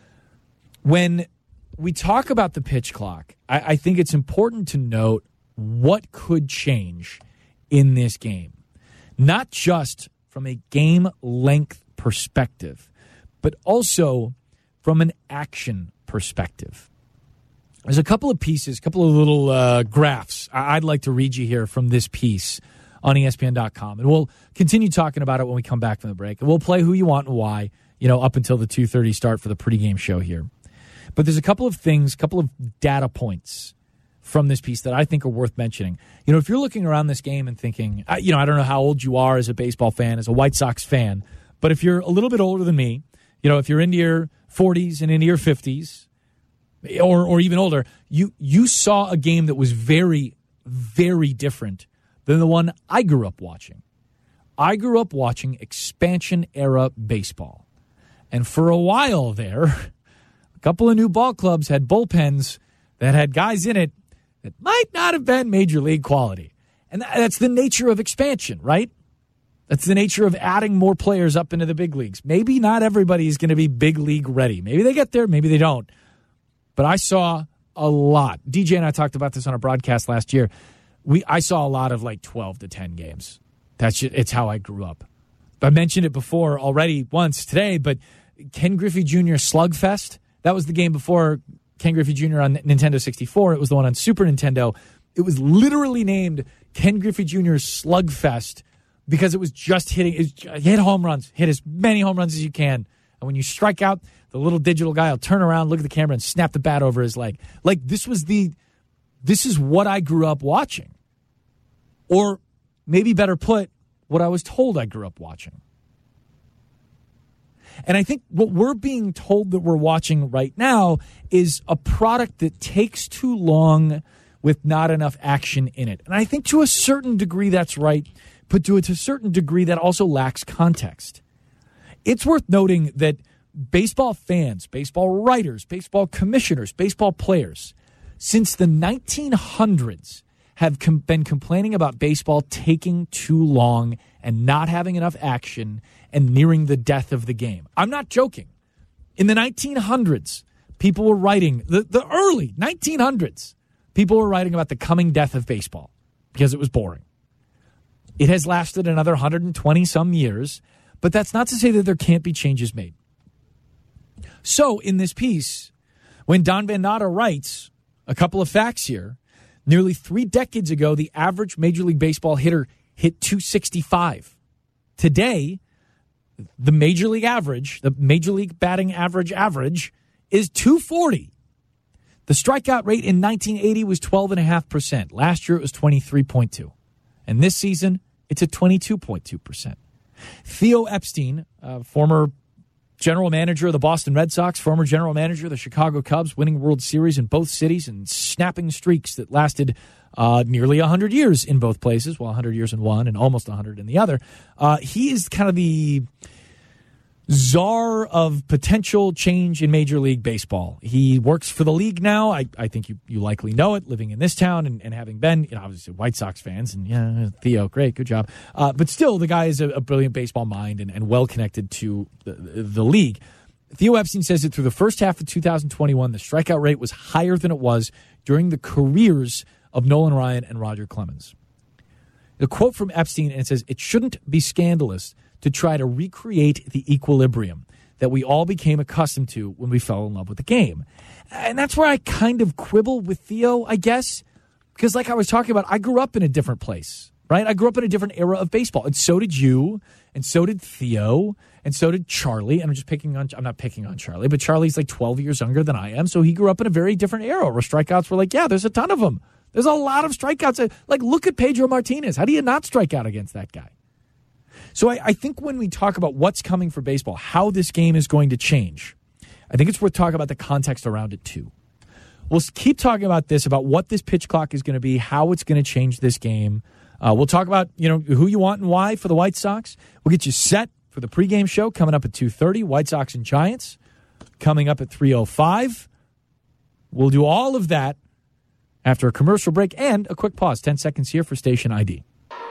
When we talk about the pitch clock, I, I think it's important to note what could change in this game. Not just from a game length perspective, but also from an action perspective. There's a couple of pieces, a couple of little uh, graphs I'd like to read you here from this piece on E S P N dot com. And we'll continue talking about it when we come back from the break. And we'll play who you want and why, you know, up until the two thirty start for the pregame show here. But there's a couple of things, a couple of data points from this piece that I think are worth mentioning. You know, if you're looking around this game and thinking, you know, I don't know how old you are as a baseball fan, as a White Sox fan, but if you're a little bit older than me, you know, if you're into your forties and into your fifties, or or even older, you you saw a game that was very, very different than the one I grew up watching. I grew up watching expansion-era baseball. And for a while there, a couple of new ball clubs had bullpens that had guys in it that might not have been major league quality. And that's the nature of expansion, right? That's the nature of adding more players up into the big leagues. Maybe not everybody is going to be big league ready. Maybe they get there, maybe they don't. But I saw a lot. D J and I talked about this on a broadcast last year. We I saw a lot of like twelve to ten games. That's just, it's how I grew up. I mentioned it before already once today, but Ken Griffey Junior Slugfest, that was the game before Ken Griffey Junior on Nintendo sixty-four. It was the one on Super Nintendo. It was literally named Ken Griffey Junior Slugfest because it was just hitting, it was, hit home runs, hit as many home runs as you can. And when you strike out, the little digital guy will turn around, look at the camera, and snap the bat over his leg. Like, this was the, this is what I grew up watching. Or maybe better put, what I was told I grew up watching. And I think what we're being told that we're watching right now is a product that takes too long with not enough action in it. And I think to a certain degree that's right, but to a, to a certain degree that also lacks context. It's worth noting that baseball fans, baseball writers, baseball commissioners, baseball players, since the nineteen hundreds have com- been complaining about baseball taking too long and not having enough action and nearing the death of the game. I'm not joking. In the nineteen hundreds, people were writing, the, the early nineteen hundreds, people were writing about the coming death of baseball because it was boring. It has lasted another one hundred twenty some years, but that's not to say that there can't be changes made. So in this piece, when Don Van Natta writes a couple of facts here, nearly three decades ago, the average Major League Baseball hitter hit two sixty-five. Today, the Major League average, the Major League batting average average is two forty. The strikeout rate in nineteen eighty was twelve point five percent. Last year, it was twenty-three point two. And this season, it's at twenty-two point two percent. Theo Epstein, uh, former general manager of the Boston Red Sox, former general manager of the Chicago Cubs, winning World Series in both cities and snapping streaks that lasted uh, nearly one hundred years in both places, well, one hundred years in one and almost one hundred in the other. Uh, he is kind of the czar of potential change in Major League Baseball. He works for the league now. I, I think you, you likely know it, living in this town and, and having been, you know, obviously White Sox fans. And yeah, Theo, great, good job. Uh, but still, the guy is a, a brilliant baseball mind and, and well connected to the, the league. Theo Epstein says that through the first half of two thousand twenty-one, the strikeout rate was higher than it was during the careers of Nolan Ryan and Roger Clemens. The quote from Epstein, and it says, "It shouldn't be scandalous to try to recreate the equilibrium that we all became accustomed to when we fell in love with the game." And that's where I kind of quibble with Theo, I guess, because like I was talking about, I grew up in a different place, right? I grew up in a different era of baseball, and so did you, and so did Theo, and so did Charlie. And I'm just picking on, I'm not picking on Charlie, but Charlie's like twelve years younger than I am, so he grew up in a very different era where strikeouts were like, yeah, there's a ton of them. There's a lot of strikeouts. Like, look at Pedro Martinez. How do you not strike out against that guy? So I, I think when we talk about what's coming for baseball, how this game is going to change, I think it's worth talking about the context around it too. We'll keep talking about this, about what this pitch clock is going to be, how it's going to change this game. Uh, we'll talk about, you know, who you want and why for the White Sox. We'll get you set for the pregame show coming up at two thirty. White Sox and Giants coming up at three oh five. We'll do all of that after a commercial break and a quick pause. ten seconds here for station I D.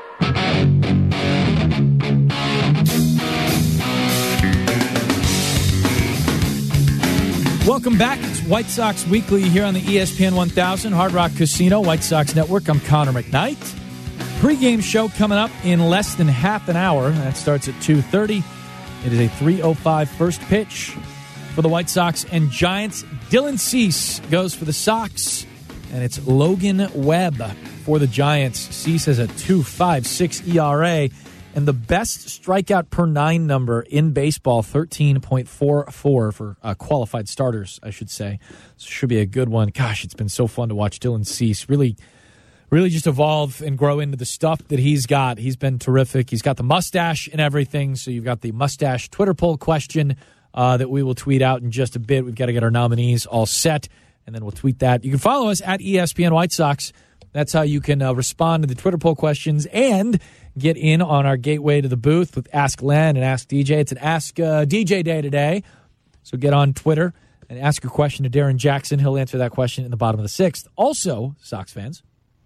Welcome back. It's White Sox Weekly here on the E S P N one thousand Hard Rock Casino White Sox Network. I'm Connor McKnight. Pre-game show coming up in less than half an hour. That starts at two thirty. It is a three oh five first pitch for the White Sox and Giants. Dylan Cease goes for the Sox, and it's Logan Webb for the Giants. Cease has a two point five six E R A. And the best strikeout per nine number in baseball, thirteen point four four for uh, qualified starters, I should say. So should be a good one. Gosh, it's been so fun to watch Dylan Cease really, really just evolve and grow into the stuff that he's got. He's been terrific. He's got the mustache and everything. So you've got the mustache Twitter poll question uh, that we will tweet out in just a bit. We've got to get our nominees all set, and then we'll tweet that. You can follow us at E S P N White Sox. That's how you can uh, respond to the Twitter poll questions and get in on our gateway to the booth with Ask Len and Ask D J. It's an Ask uh, D J day today. So get on Twitter and ask your question to Darren Jackson. He'll answer that question in the bottom of the sixth. Also, Sox fans,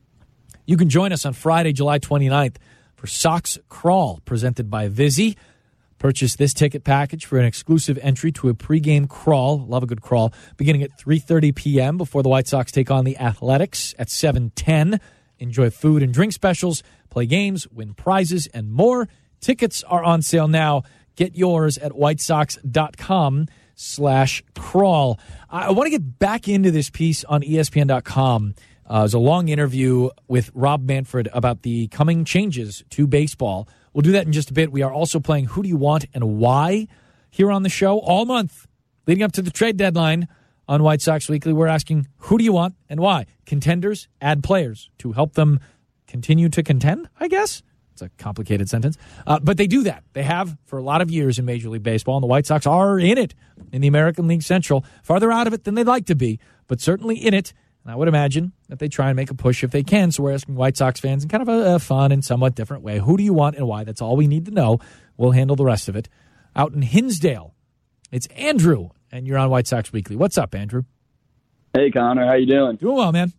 you can join us on Friday, July twenty-ninth for Sox Crawl, presented by Vizzy. Purchase this ticket package for an exclusive entry to a pregame crawl. Love a good crawl. Beginning at three thirty p.m. before the White Sox take on the Athletics at seven ten. Enjoy food and drink specials, play games, win prizes, and more. Tickets are on sale now. Get yours at whitesox.com slash crawl. I want to get back into this piece on E S P N dot com. Uh, it was a long interview with Rob Manfred about the coming changes to baseball. We'll do that in just a bit. We are also playing Who Do You Want and Why here on the show all month leading up to the trade deadline on White Sox Weekly. We're asking, who do you want and why? Contenders add players to help them continue to contend, I guess. It's a complicated sentence. Uh, but they do that. They have for a lot of years in Major League Baseball, and the White Sox are in it in the American League Central. Farther out of it than they'd like to be, but certainly in it. And I would imagine that they try and make a push if they can. So we're asking White Sox fans in kind of a, a fun and somewhat different way, who do you want and why? That's all we need to know. We'll handle the rest of it. Out in Hinsdale, it's Andrew, and you're on White Sox Weekly. What's up, Andrew? Hey, Connor. How you doing? Doing well, man.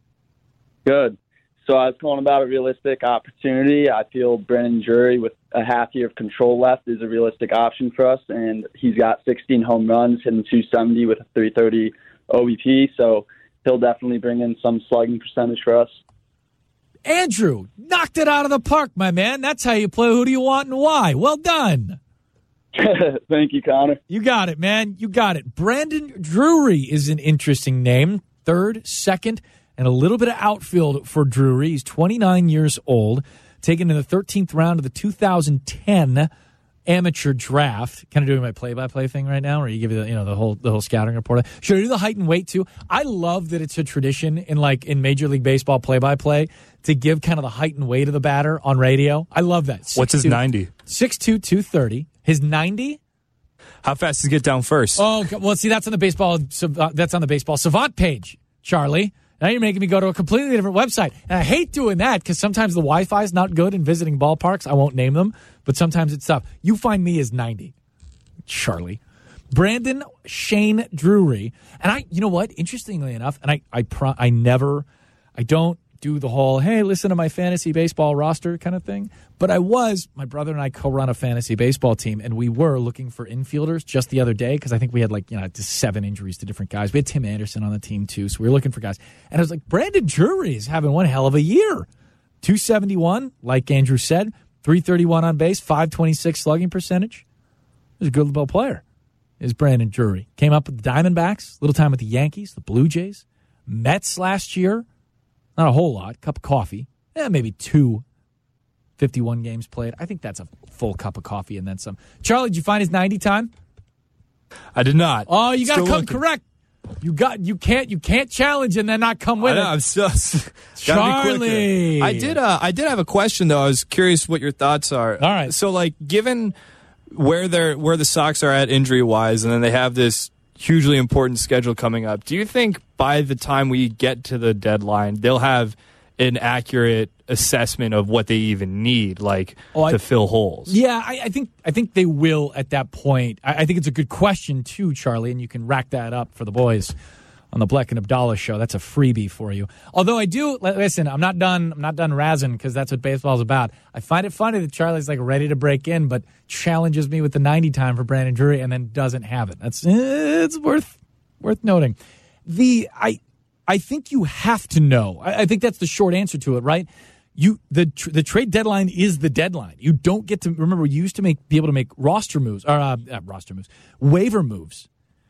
Good. So I was calling about a realistic opportunity. I feel Brandon Drury, with a half year of control left, is a realistic option for us, and he's got sixteen home runs, hitting two seventy with a three thirty O B P, so he'll definitely bring in some slugging percentage for us. Andrew, knocked it out of the park, my man. That's how you play Who Do You Want and Why. Well done. Thank you, Connor. You got it, man. You got it. Brandon Drury is an interesting name. Third, second, and a little bit of outfield for Drury. He's twenty-nine years old, taken in the thirteenth round of the two thousand ten amateur draft. Kind of doing my play-by-play thing right now, where you give you the, you know, the whole the whole scouting report. Should I do the height and weight too? I love that it's a tradition in like in Major League Baseball play-by-play to give kind of the height and weight of the batter on radio. I love that. What's his ninety? six two, two thirty. His ninety? How fast does he get down first? Oh, well, see, that's on the baseball. That's on the baseball savant page, Charlie. Now you're making me go to a completely different website. And I hate doing that because sometimes the Wi-Fi is not good in visiting ballparks. I won't name them, but sometimes it's tough. You find me as ninety, Charlie. Brandon Shane Drury. And I, you know what? Interestingly enough, and I, I, pro, I never, I don't do the whole, hey, listen to my fantasy baseball roster kind of thing. But I was, my brother and I co-run a fantasy baseball team, and we were looking for infielders just the other day because I think we had like, you know, just seven injuries to different guys. We had Tim Anderson on the team too, so we were looking for guys. And I was like, Brandon Drury is having one hell of a year. two seventy-one, like Andrew said, three thirty-one on base, five twenty-six slugging percentage. He's a good little player, is Brandon Drury. Came up with the Diamondbacks, little time with the Yankees, the Blue Jays, Mets last year. Not a whole lot. Cup of coffee. Eh, maybe two fifty-one games played. I think that's a full cup of coffee and then some. Charlie, did you find his ninety time? I did not. Oh, you got to come looking. correct. You got. You can't. You can't challenge and then not come with I know, it. I'm still. Charlie, I did. Uh, I did have a question though. I was curious what your thoughts are. All right. So, like, given where they're where the Sox are at injury wise, and then they have this hugely important schedule coming up. Do you think by the time we get to the deadline, they'll have an accurate assessment of what they even need, like oh, to I, fill holes? Yeah, I, I think I think they will at that point. I, I think it's a good question too, Charlie, and you can rack that up for the boys on the Bleck and Abdallah show. That's a freebie for you. Although I do listen, I'm not done. I'm not done razzing because that's what baseball's about. I find it funny that Charlie's like ready to break in, but challenges me with the ninety time for Brandon Drury and then doesn't have it. That's it's worth worth noting. The I I think you have to know. I, I think that's the short answer to it, right? You the tr- the trade deadline is the deadline. You don't get to remember. You used to make be able to make roster moves or uh, uh, roster moves, waiver moves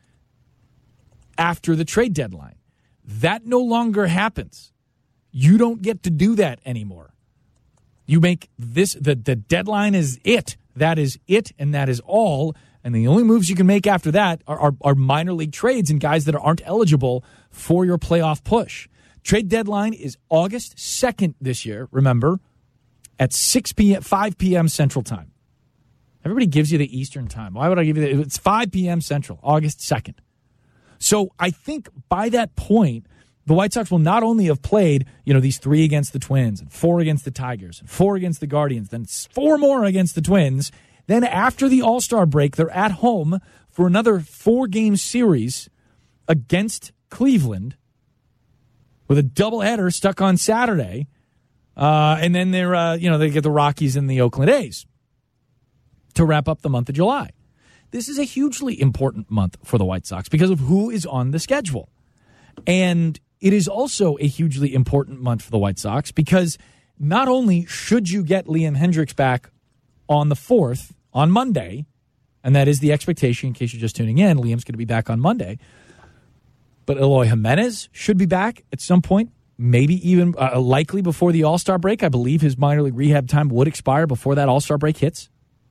after the trade deadline. That no longer happens. You don't get to do that anymore. You make this, the, the deadline is it. That is it, and that is all. And the only moves you can make after that are, are, are minor league trades and guys that aren't eligible for your playoff push. Trade deadline is August second this year, remember, at six p.m., five p.m. Central Time. Everybody gives you the Eastern Time. Why would I give you that? It's five p.m. Central, August second. So I think by that point, the White Sox will not only have played, you know, these three against the Twins, and four against the Tigers, and four against the Guardians, then four more against the Twins. Then after the All-Star break, they're at home for another four-game series against Cleveland with a doubleheader stuck on Saturday. Uh, and then they're, uh, you know, they get the Rockies and the Oakland A's to wrap up the month of July. This is a hugely important month for the White Sox because of who is on the schedule. And it is also a hugely important month for the White Sox because not only should you get Liam Hendriks back on the fourth, on Monday, and that is the expectation in case you're just tuning in, Liam's going to be back on Monday, but Eloy Jimenez should be back at some point, maybe even uh, likely before the All-Star break. I believe his minor league rehab time would expire before that All-Star break hits.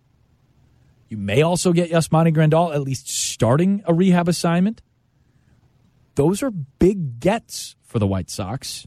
You may also get Yasmani Grandal at least starting a rehab assignment. Those are big gets for the White Sox.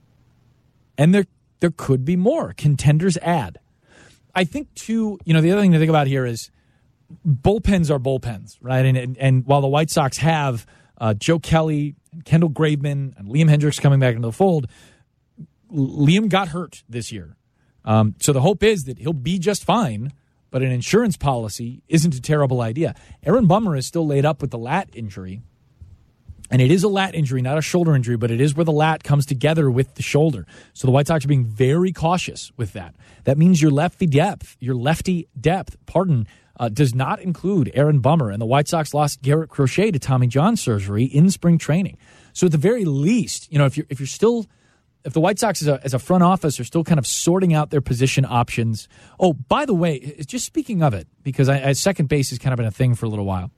And there there could be more. Contenders add. I think, too, you know, the other thing to think about here is bullpens are bullpens, right? And and, and while the White Sox have uh, Joe Kelly, Kendall Graveman, and Liam Hendriks coming back into the fold, Liam got hurt this year. Um, so the hope is that he'll be just fine. But an insurance policy isn't a terrible idea. Aaron Bummer is still laid up with the lat injury. And it is a lat injury, not a shoulder injury, but it is where the lat comes together with the shoulder. So the White Sox are being very cautious with that. That means your lefty depth, your lefty depth, pardon, uh, does not include Aaron Bummer. And the White Sox lost Garrett Crochet to Tommy John surgery in spring training. So at the very least, you know, if you're, if you're still... If the White Sox as a, as a front office are still kind of sorting out their position options. Oh, by the way, just speaking of it, because I, I, second base has kind of been a thing for a little while.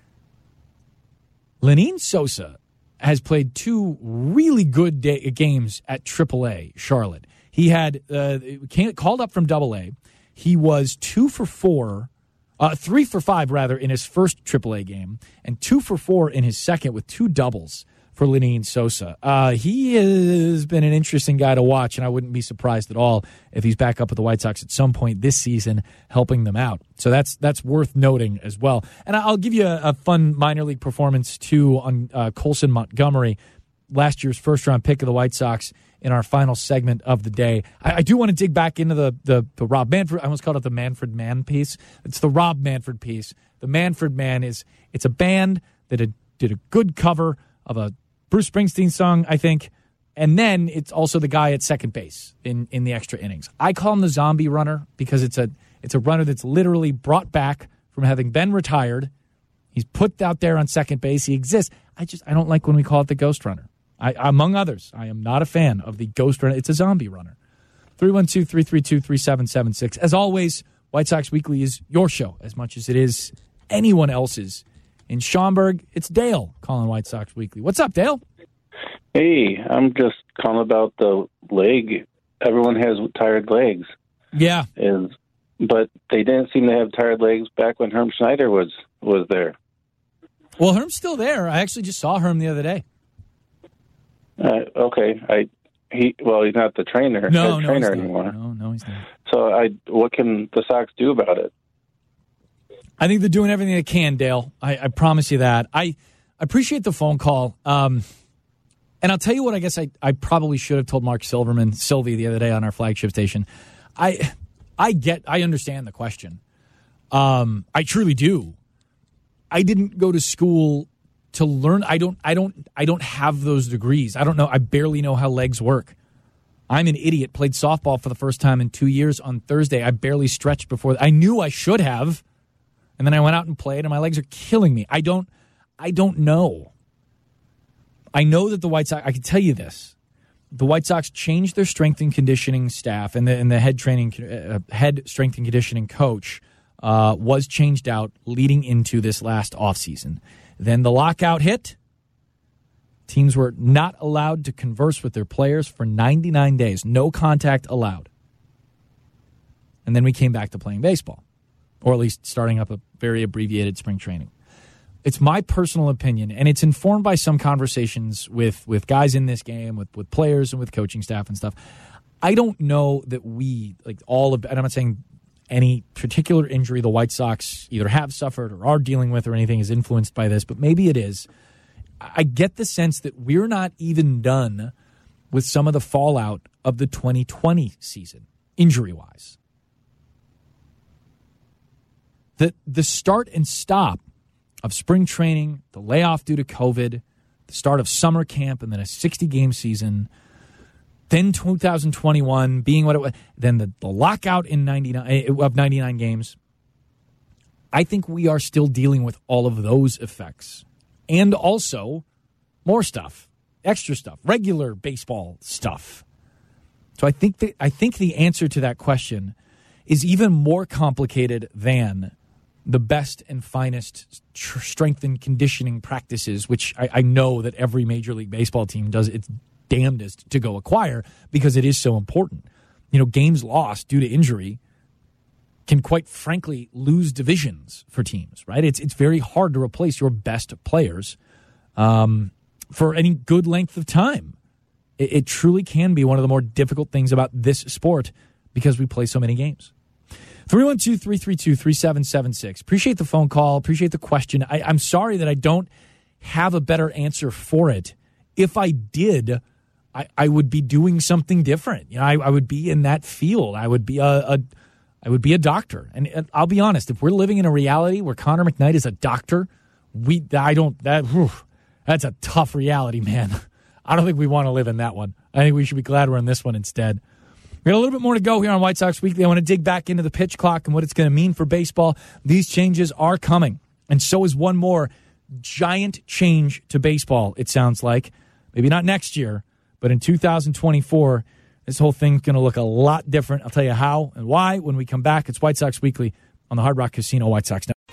Lenyn Sosa has played two really good day, games at triple A Charlotte. He had uh, came, called up from double A. He was two for four, uh, three for five, rather, in his first triple A game, and two for four in his second with two doubles for Lenyn Sosa. Uh, he has been an interesting guy to watch, and I wouldn't be surprised at all if he's back up with the White Sox at some point this season, helping them out. So that's that's worth noting as well. And I'll give you a, a fun minor league performance, too, on uh, Colson Montgomery, last year's first-round pick of the White Sox, in our final segment of the day. I, I do want to dig back into the, the, the Rob Manfred, I almost called it the Manfred Mann piece. It's the Rob Manfred piece. The Manfred Man is, it's a band that had, did a good cover of a Bruce Springsteen song, I think, and then it's also the guy at second base in, in the extra innings. I call him the zombie runner because it's a it's a runner that's literally brought back from having been retired. He's put out there on second base. He exists. I just I don't like when we call it the ghost runner. I, among others, I am not a fan of the ghost runner. It's a zombie runner. three one two, three three two, three seven seven six. As always, White Sox Weekly is your show as much as it is anyone else's. In Schaumburg, it's Dale calling White Sox Weekly. What's up, Dale? Hey, I'm just calling about the leg. Everyone has tired legs. Yeah. And, but they didn't seem to have tired legs back when Herm Schneider was, was there. Well, Herm's still there. I actually just saw Herm the other day. Uh, okay. I he well, he's not the trainer, no, head no, trainer he's not. anymore. No, no, he's not. So I what can the Sox do about it? I think they're doing everything they can, Dale. I, I promise you that. I I appreciate the phone call. Um, and I'll tell you what I guess I, I probably should have told Mark Silverman, Sylvie, the other day on our flagship station. I I get, I understand the question. Um, I truly do. I didn't go to school to learn. I don't, I don't, I don't have those degrees. I don't know. I barely know how legs work. I'm an idiot. Played softball for the first time in two years on Thursday. I barely stretched before. I knew I should have. And then I went out and played, and my legs are killing me. I don't, I don't know. I know that the White Sox, I can tell you this. The White Sox changed their strength and conditioning staff, and the, and the head training, uh, head strength and conditioning coach uh, was changed out leading into this last offseason. Then the lockout hit. Teams were not allowed to converse with their players for ninety-nine days. No contact allowed. And then we came back to playing baseball, or at least starting up a very abbreviated spring training. It's my personal opinion, and it's informed by some conversations with, with guys in this game, with, with players and with coaching staff and stuff. I don't know that we, like all of, and I'm not saying any particular injury the White Sox either have suffered or are dealing with or anything is influenced by this, but maybe it is. I get the sense that we're not even done with some of the fallout of the twenty twenty season, injury-wise. The, the start and stop of spring training, the layoff due to COVID, the start of summer camp, and then a sixty-game season, then two thousand twenty-one being what it was, then the, the lockout in ninety-nine of ninety-nine games. I think we are still dealing with all of those effects. And also more stuff, extra stuff, regular baseball stuff. So I think that, I think the answer to that question is even more complicated than the best and finest tr- strength and conditioning practices, which I, I know that every Major League Baseball team does its damnedest to go acquire because it is so important. You know, games lost due to injury can quite frankly lose divisions for teams, right? It's it's very hard to replace your best players um, for any good length of time. It, it truly can be one of the more difficult things about this sport because we play so many games. three one two, three three two, three seven seven six. Appreciate the phone call. Appreciate the question. I, I'm sorry that I don't have a better answer for it. If I did, I, I would be doing something different. You know, I, I would be in that field. I would be a, a I would be a doctor. And, and I'll be honest, if we're living in a reality where Connor McKnight is a doctor, we I don't that whew, that's a tough reality, man. I don't think we want to live in that one. I think we should be glad we're in this one instead. We got a little bit more to go here on White Sox Weekly. I want to dig back into the pitch clock and what it's going to mean for baseball. These changes are coming, and so is one more giant change to baseball, it sounds like. Maybe not next year, but in two thousand twenty-four, this whole thing's going to look a lot different. I'll tell you how and why when we come back. It's White Sox Weekly on the Hard Rock Casino White Sox Network.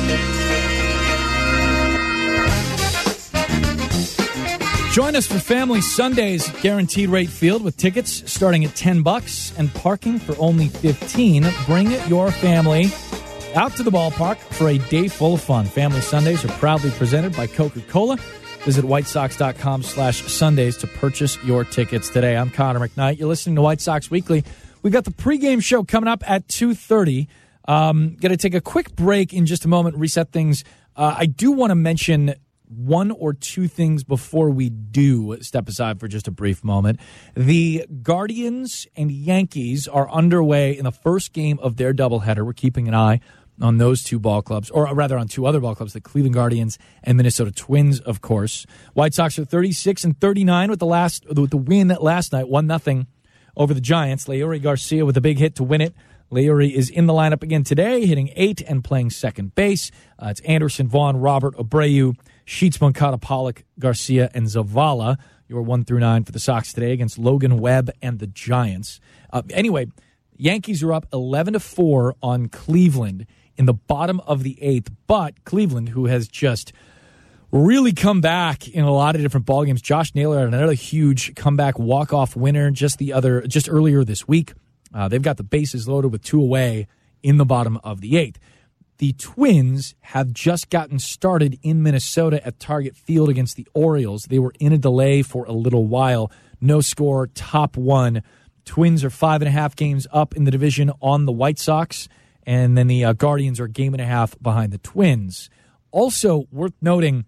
Join us for Family Sundays at Guaranteed Rate Field with tickets starting at ten bucks and parking for only fifteen. Bring your family out to the ballpark for a day full of fun. Family Sundays are proudly presented by Coca-Cola. Visit whitesox.com slash Sundays to purchase your tickets today. I'm Connor McKnight. You're listening to White Sox Weekly. We've got the pregame show coming up at two thirty. Um, going to take a quick break in just a moment, reset things. Uh, I do want to mention one or two things before we do step aside for just a brief moment. The Guardians and Yankees are underway in the first game of their doubleheader. We're keeping an eye on those two ball clubs, or rather on two other ball clubs, the Cleveland Guardians and Minnesota Twins, of course. White Sox are thirty-six and thirty-nine with the last with the win last night, one nothing over the Giants. Leury Garcia with a big hit to win it. Leury is in the lineup again today, hitting eight and playing second base. Uh, it's Anderson, Vaughn, Robert, Abreu, Sheets, Moncada, Pollock, Garcia, and Zavala. Your one through nine for the Sox today against Logan Webb and the Giants. Uh, anyway, Yankees are up eleven to four on Cleveland in the bottom of the eighth, but Cleveland, who has just really come back in a lot of different ballgames. Josh Naylor had another huge comeback walk-off winner just the other, just earlier this week. Uh, they've got the bases loaded with two away in the bottom of the eighth. The Twins have just gotten started in Minnesota at Target Field against the Orioles. They were in a delay for a little while. No score, top one. Twins are five and a half games up in the division on the White Sox, and then the uh, Guardians are a game and a half behind the Twins. Also worth noting,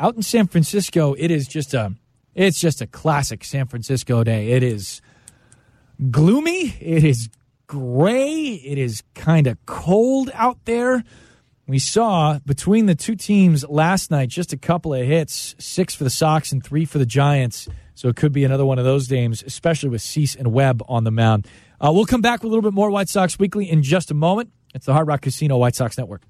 out in San Francisco, it is just a it's just a classic San Francisco day. It is gloomy. It is gray. It is kind of cold out there. We saw between the two teams last night just a couple of hits, six for the Sox and three for the Giants. So it could be another one of those games, especially with Cease and Webb on the mound. Uh, we'll come back with a little bit more White Sox Weekly in just a moment. It's the Hard Rock Casino White Sox Network.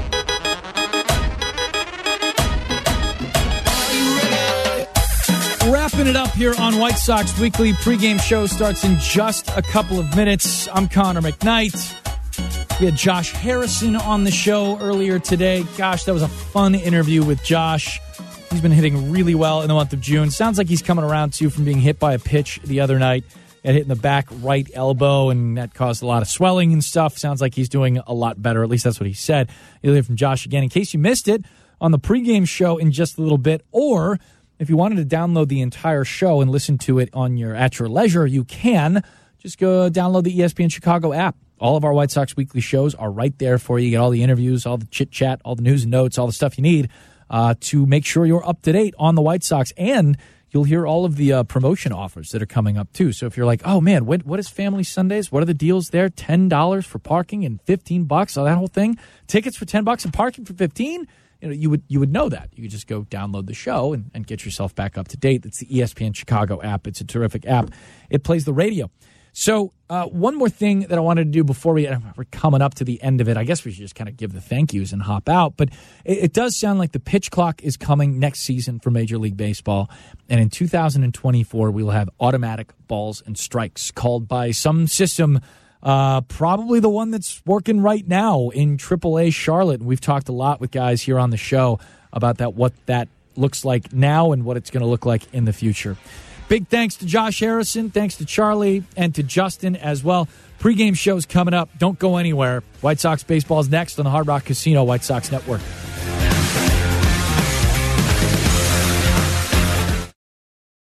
Wrapping it up here on White Sox Weekly. Pregame show starts in just a couple of minutes. I'm Connor McKnight. We had Josh Harrison on the show earlier today. Gosh, that was a fun interview with Josh. He's been hitting really well in the month of June. Sounds like he's coming around, too, from being hit by a pitch the other night. Got hit in the back right elbow, and that caused a lot of swelling and stuff. Sounds like he's doing a lot better. At least that's what he said. You'll hear from Josh again. In case you missed it, on the pregame show in just a little bit, or if you wanted to download the entire show and listen to it on your at your leisure, you can. Just go download the E S P N Chicago app. All of our White Sox Weekly shows are right there for you. You get all the interviews, all the chit-chat, all the news and notes, all the stuff you need uh, to make sure you're up to date on the White Sox. And you'll hear all of the uh, promotion offers that are coming up, too. So if you're like, oh, man, what, what is Family Sundays? What are the deals there? ten dollars for parking and fifteen bucks, all that whole thing? Tickets for ten bucks and parking for fifteen? You know, you would you would know that. You could just go download the show and, and get yourself back up to date. It's the E S P N Chicago app. It's a terrific app. It plays the radio. So uh, one more thing that I wanted to do before we, uh, we're coming up to the end of it. I guess we should just kind of give the thank yous and hop out. But it, it does sound like the pitch clock is coming next season for Major League Baseball. And in two thousand twenty-four, we will have automatic balls and strikes called by some system, uh, probably the one that's working right now in triple A Charlotte. And we've talked a lot with guys here on the show about that, what that looks like now and what it's going to look like in the future. Big thanks to Josh Harrison, thanks to Charlie, and to Justin as well. Pre-game show's coming up. Don't go anywhere. White Sox baseball is next on the Hard Rock Casino White Sox Network.